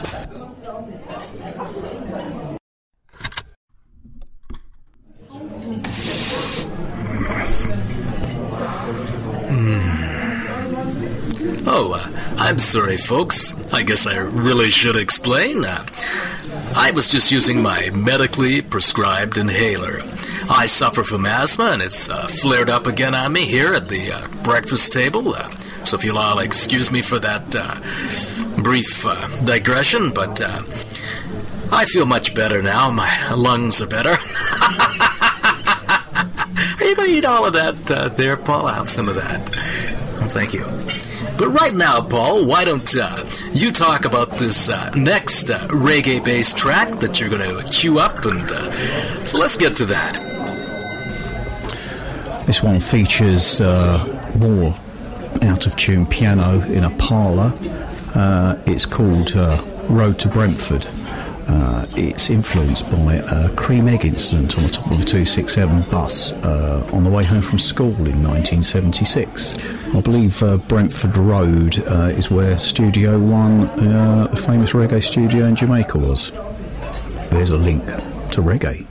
Oh, uh, I'm sorry, folks. I guess I really should explain. Uh, I was just using my medically prescribed inhaler. I suffer from asthma, and it's uh, flared up again on me here at the uh, breakfast table. Uh, so if you'll all excuse me for that uh, brief uh, digression, but uh, I feel much better now. My lungs are better. Are you going to eat all of that uh, there, Paul? I'll have some of that. Well, thank you. But right now, Paul, why don't uh, you talk about this uh, next uh, reggae-based track that you're going to cue up, and uh, so let's get to that. This one features uh, more out-of-tune piano in a parlour. Uh, it's called uh, Road to Brentford. Uh, it's influenced by a cream egg incident on the top of a two sixty-seven bus uh, on the way home from school in nineteen seventy-six. I believe uh, Brentford Road uh, is where Studio One, uh, the famous reggae studio in Jamaica, was. There's a link to reggae.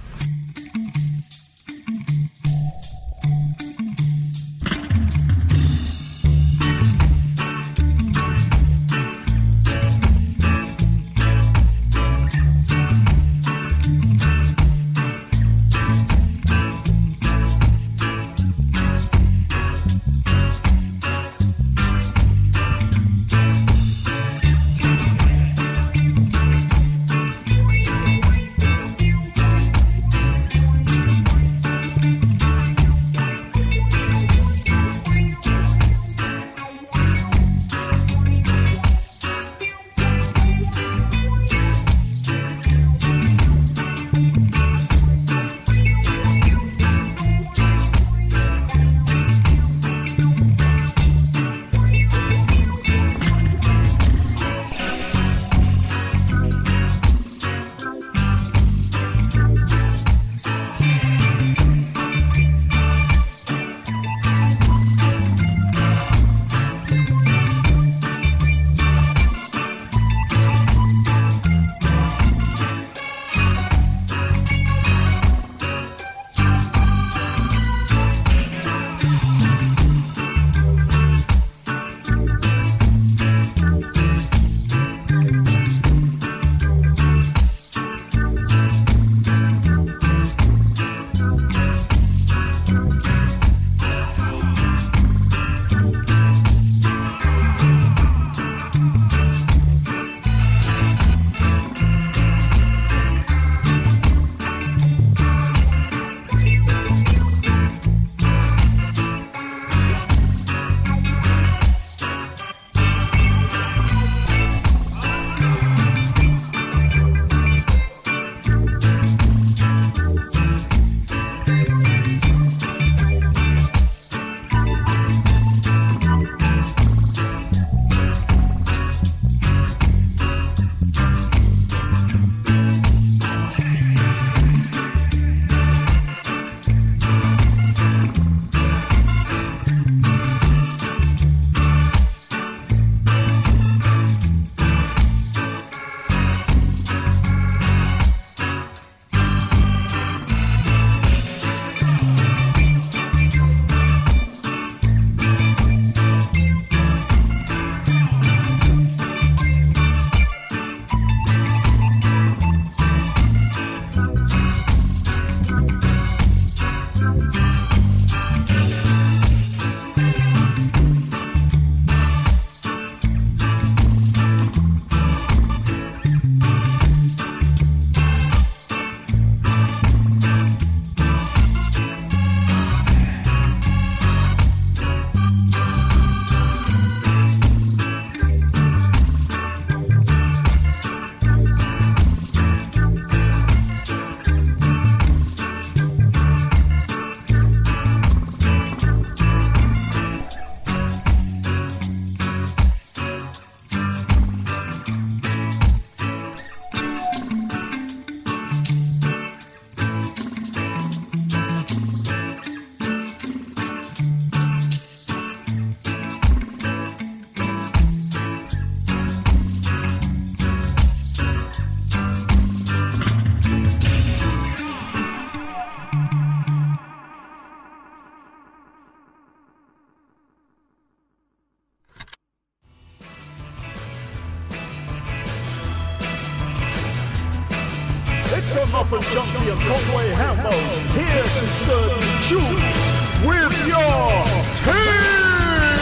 It's a muffin junkie of Conway Hambo, here to serve you tunes with your team!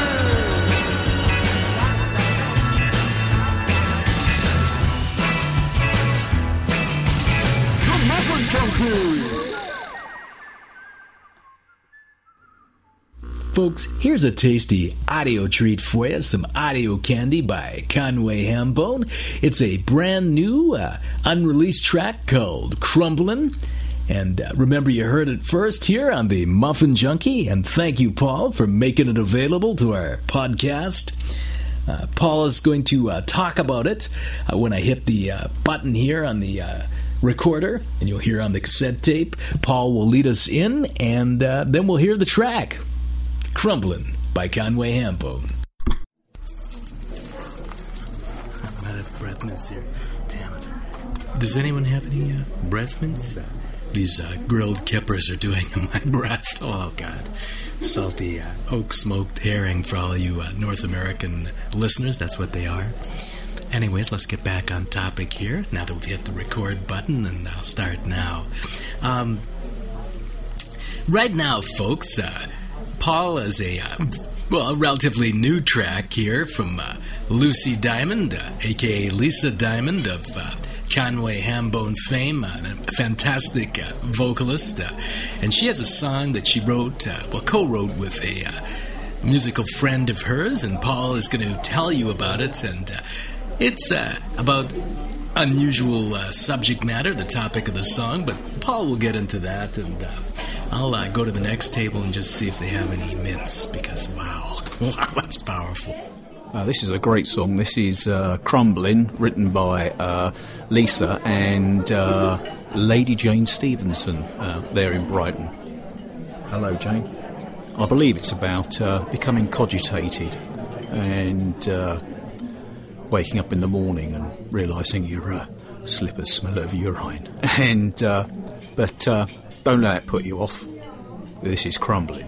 The Muffin Junkie! Folks, here's a tasty audio treat for you, some audio candy by Conway Hambone. It's a brand new, uh, unreleased track called Crumblin'. And uh, remember, you heard it first here on the Muffin Junkie, and thank you, Paul, for making it available to our podcast. Uh, Paul is going to uh, talk about it uh, when I hit the uh, button here on the uh, recorder, and you'll hear on the cassette tape. Paul will lead us in, and uh, then we'll hear the track. Crumblin' by Conway Hambone. I'm out of breath mints here. Damn it. Does anyone have any uh, breath mints? Uh, these uh, grilled kippers are doing in my breath. Oh, God. Salty uh, oak smoked herring for all you uh, North American listeners. That's what they are. Anyways, let's get back on topic here. Now that we've hit the record button, and I'll start now. Um, right now, folks... Uh, Paul is a, uh, well, a relatively new track here from uh, Lucy Diamond, uh, a k a. Lisa Diamond of uh, Conway Hambone fame, uh, a fantastic uh, vocalist. Uh, and she has a song that she wrote, uh, well, co-wrote with a uh, musical friend of hers, and Paul is going to tell you about it. And uh, it's uh, about unusual uh, subject matter, the topic of the song, but Paul will get into that, and... Uh, I'll uh, go to the next table and just see if they have any mints, because, wow, wow, that's powerful. Uh, this is a great song. This is uh, Crumblin', written by uh, Lisa and uh, Lady Jane Stevenson uh, there in Brighton. Hello, Jane. I believe it's about uh, becoming cogitated and uh, waking up in the morning and realising your uh, slippers smell of urine. And, uh, but... Uh, Don't let it put you off. This is Crumblin'.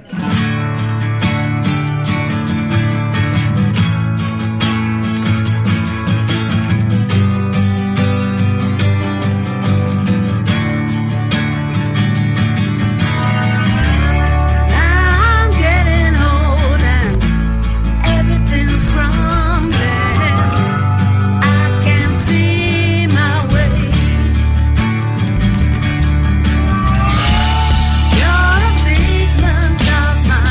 You're a figment of my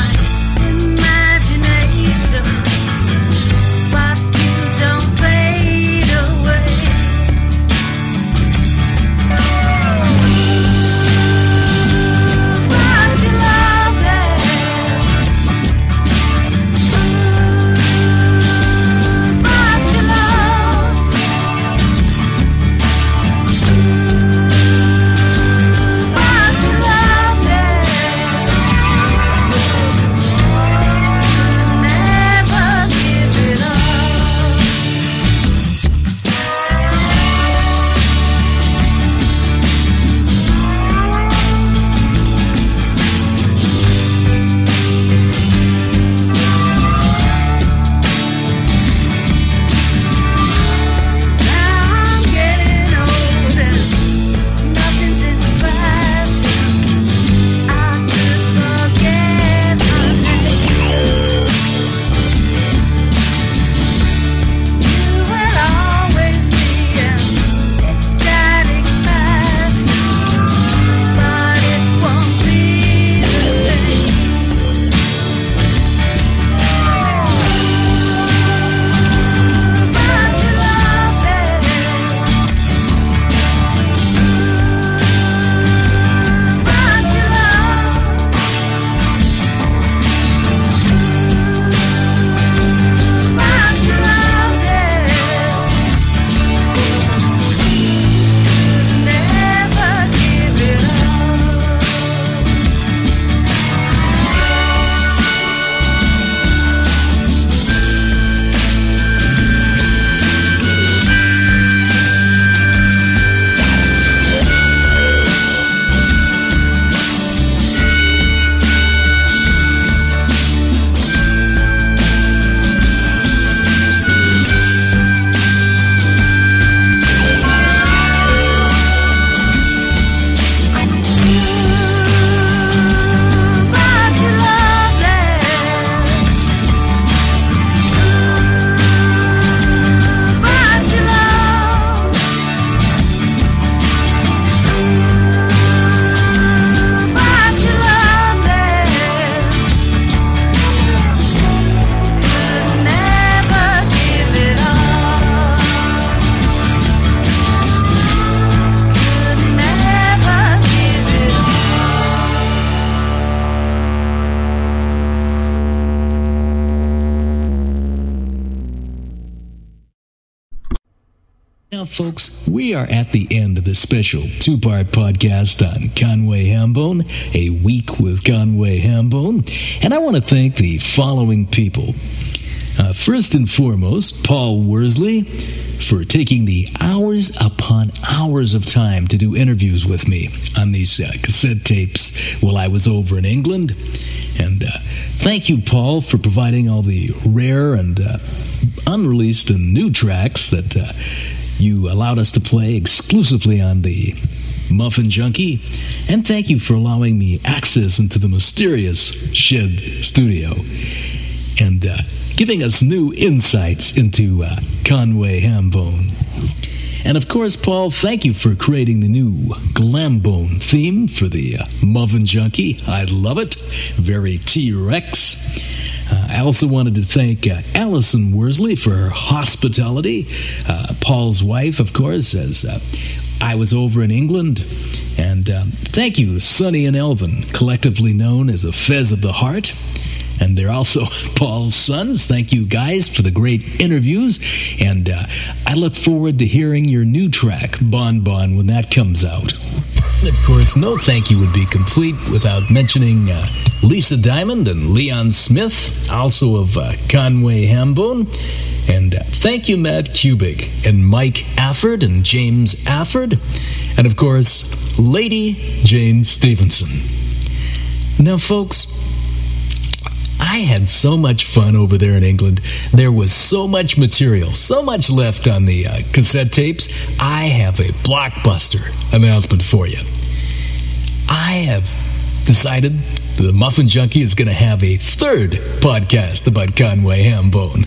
Now, folks, we are at the end of this special two-part podcast on Conway Hambone, A Week with Conway Hambone, and I want to thank the following people. Uh, first and foremost, Paul Worsley, for taking the hours upon hours of time to do interviews with me on these uh, cassette tapes while I was over in England. And uh, thank you, Paul, for providing all the rare and uh, unreleased and new tracks that uh, you allowed us to play exclusively on the Muffin Junkie. And thank you for allowing me access into the mysterious Shed Studio and uh, giving us new insights into uh, Conway Hambone. And of course, Paul, thank you for creating the new Glambone theme for the uh, Muffin Junkie. I love it. Very T-Rex. Uh, I also wanted to thank uh, Allison Worsley for her hospitality. Uh, Paul's wife, of course, as uh, I was over in England. And um, thank you, Sonny and Elvin, collectively known as the Fez of the Heart. And they're also Paul's sons. Thank you, guys, for the great interviews. And uh, I look forward to hearing your new track, Bon Bon, when that comes out. And of course, no thank you would be complete without mentioning uh, Lisa Diamond and Leon Smith, also of uh, Conway Hambone. And uh, thank you, Matt Kubik and Mike Afford and James Afford. And of course, Lady Jane Stevenson. Now, folks, I had so much fun over there in England. There was so much material, so much left on the uh, cassette tapes. I have a blockbuster announcement for you. I have decided the Muffin Junkie is going to have a third podcast about Conway Hambone.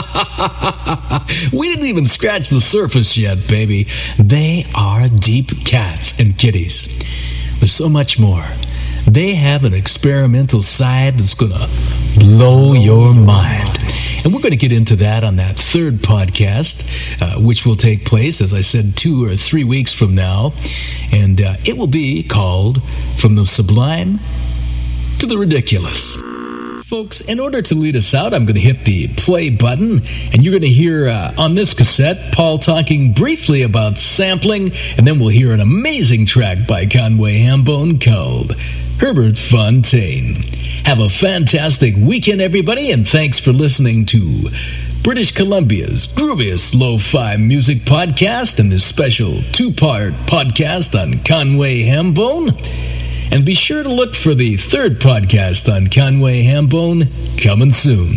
We didn't even scratch the surface yet, baby. They are deep cats and kitties. There's so much more. They have an experimental side that's going to blow your mind. And we're going to get into that on that third podcast, uh, which will take place, as I said, two or three weeks from now. And uh, it will be called From the Sublime to the Ridiculous. Folks, in order to lead us out, I'm going to hit the play button, and you're going to hear uh, on this cassette Paul talking briefly about sampling, and then we'll hear an amazing track by Conway Hambone called Herbert Fontaine. Have a fantastic weekend, everybody, and thanks for listening to British Columbia's grooviest lo-fi music podcast and this special two-part podcast on Conway Hambone. And be sure to look for the third podcast on Conway Hambone coming soon.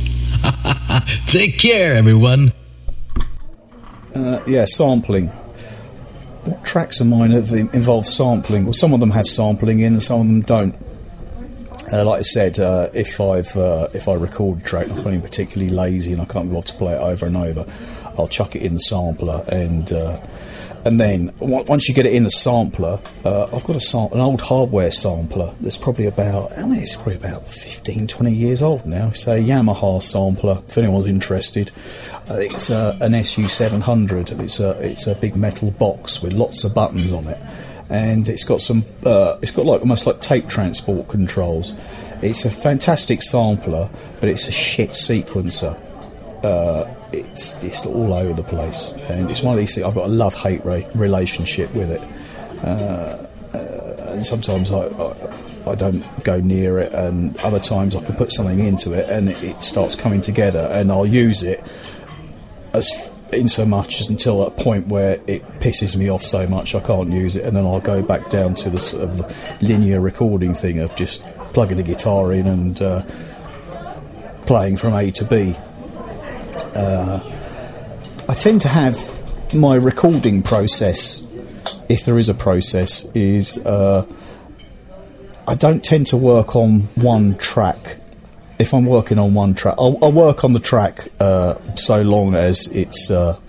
Take care, everyone. Uh, yeah, sampling. What tracks of mine have involved sampling? Well, some of them have sampling in and some of them don't. Uh, like I said, uh, if I've uh, if I record a track, I'm feeling particularly lazy and I can't be able to play it over and over, I'll chuck it in the sampler, and uh, and then once you get it in the sampler, uh, I've got a sam- an old hardware sampler that's probably about, I mean, it's probably about fifteen, twenty years old now. It's a Yamaha sampler, if anyone's interested. Uh, it's uh, an S U seven hundred. It's a it's a big metal box with lots of buttons on it. And it's got some, uh, it's got like almost like tape transport controls. It's a fantastic sampler, but it's a shit sequencer. Uh, it's it's all over the place, and it's one of these things. I've got a love-hate re- relationship with it, uh, uh, and sometimes I, I I don't go near it, and other times I can put something into it, and it, it starts coming together, and I'll use it as. In so much as until a point where it pisses me off so much I can't use it, and then I'll go back down to the sort of linear recording thing of just plugging a guitar in and uh, playing from A to B. Uh, I tend to have my recording process, if there is a process, is uh, I don't tend to work on one track. If I'm working on one track, I'll, I'll work on the track uh, so long as it's uh,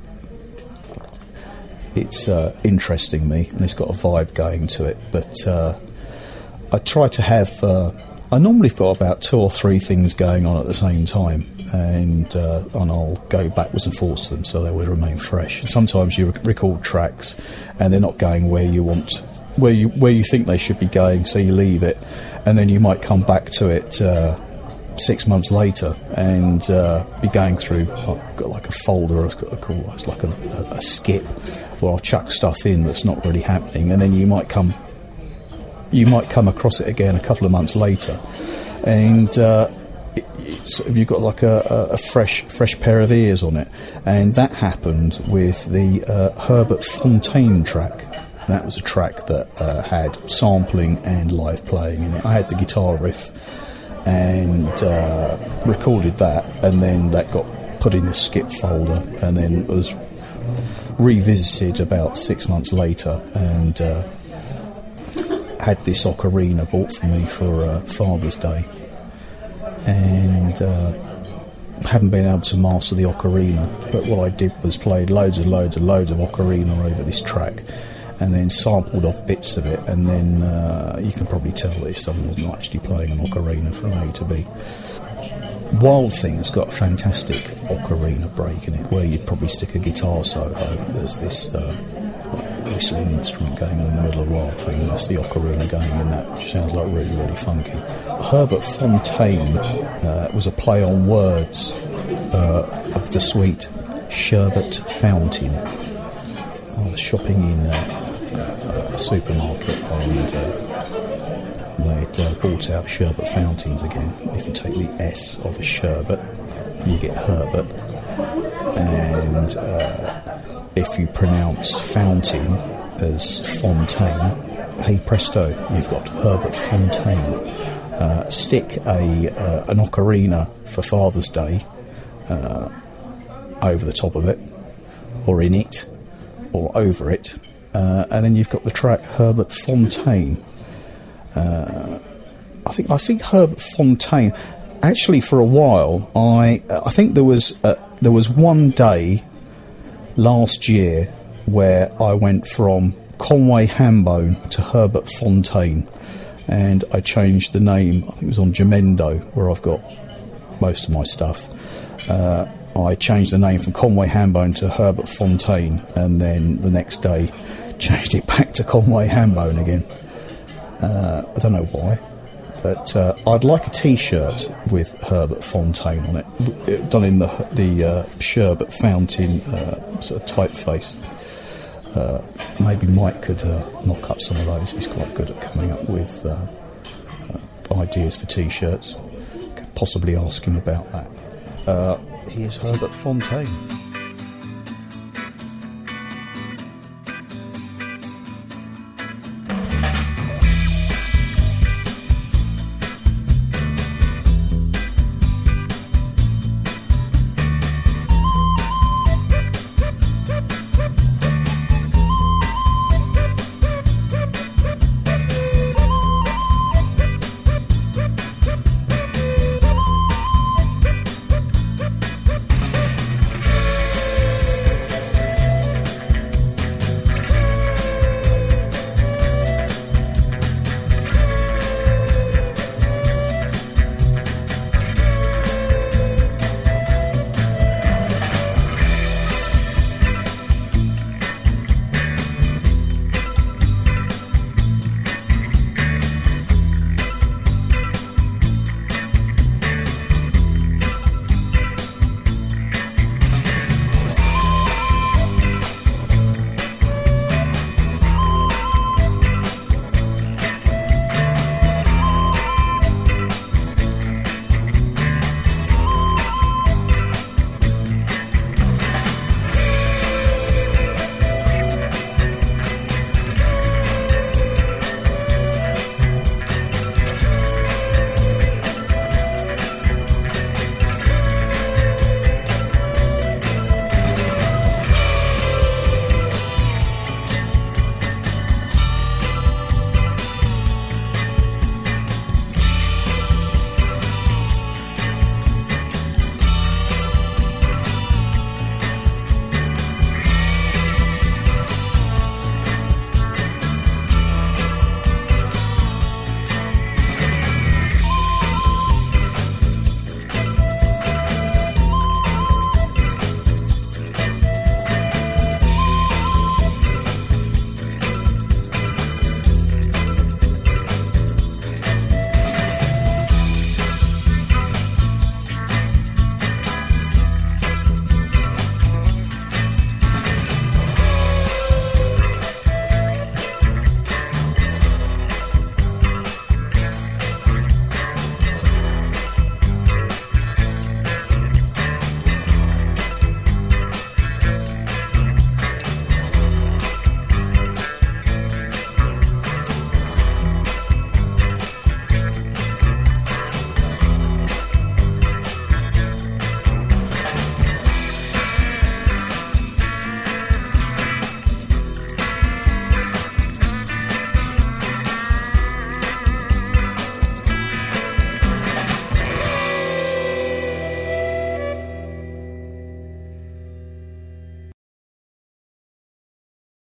it's uh, interesting me and it's got a vibe going to it. But uh, I try to have. Uh, I normally got about two or three things going on at the same time, and uh, and I'll go backwards and forwards to them so they will remain fresh. And sometimes you rec- record tracks and they're not going where you want, where you where you think they should be going, so you leave it, and then you might come back to it. Uh, six months later and uh, be going through. I've got like a folder. It's got a call. It's like a, a, a skip where I'll chuck stuff in that's not really happening, and then you might come. You might come across it again a couple of months later, and uh, it, it's, you've got like a, a, a fresh, fresh pair of ears on it, and that happened with the uh, Herbert Fontaine track. That was a track that uh, had sampling and live playing in it. I had the guitar riff and uh, recorded that, and then that got put in the skip folder, and then was revisited about six months later, and uh, had this ocarina bought for me for uh, Father's Day, and uh, haven't been able to master the ocarina, but what I did was played loads and loads and loads of ocarina over this track, and then sampled off bits of it, and then uh, you can probably tell that if someone's not actually playing an ocarina from A to B. Wild Thing's got a fantastic ocarina break in it, where you'd probably stick a guitar solo. There's this uh, whistling instrument going on in the middle of Wild Thing, and that's the ocarina going in that, which sounds like really, really funky. Herbert Fontaine uh, was a play on words uh, of the sweet Sherbet Fountain. I was shopping in uh, a supermarket, and uh, they'd uh, brought out sherbet fountains again. If you take the S of a sherbet, you get Herbert, and uh, if you pronounce fountain as Fontaine, hey presto, you've got Herbert Fontaine. Uh, stick a uh, an ocarina for Father's Day uh, over the top of it, or in it, or over it, uh, and then you've got the track Herbert Fontaine. Uh, I think I think Herbert Fontaine. Actually, for a while, I I think there was uh, there was one day last year where I went from Conway Hambone to Herbert Fontaine, and I changed the name. I think it was on Jamendo, where I've got most of my stuff. Uh, I changed the name from Conway Hambone to Herbert Fontaine, and then the next day changed it back to Conway Hambone again. Uh, I don't know why, but uh, I'd like a T-shirt with Herbert Fontaine on it, done in the the uh, Sherbet Fountain uh, sort of typeface. Uh, maybe Mike could uh, knock up some of those. He's quite good at coming up with uh, uh, ideas for T-shirts. Could possibly ask him about that. Uh, here's Herbert Fontaine.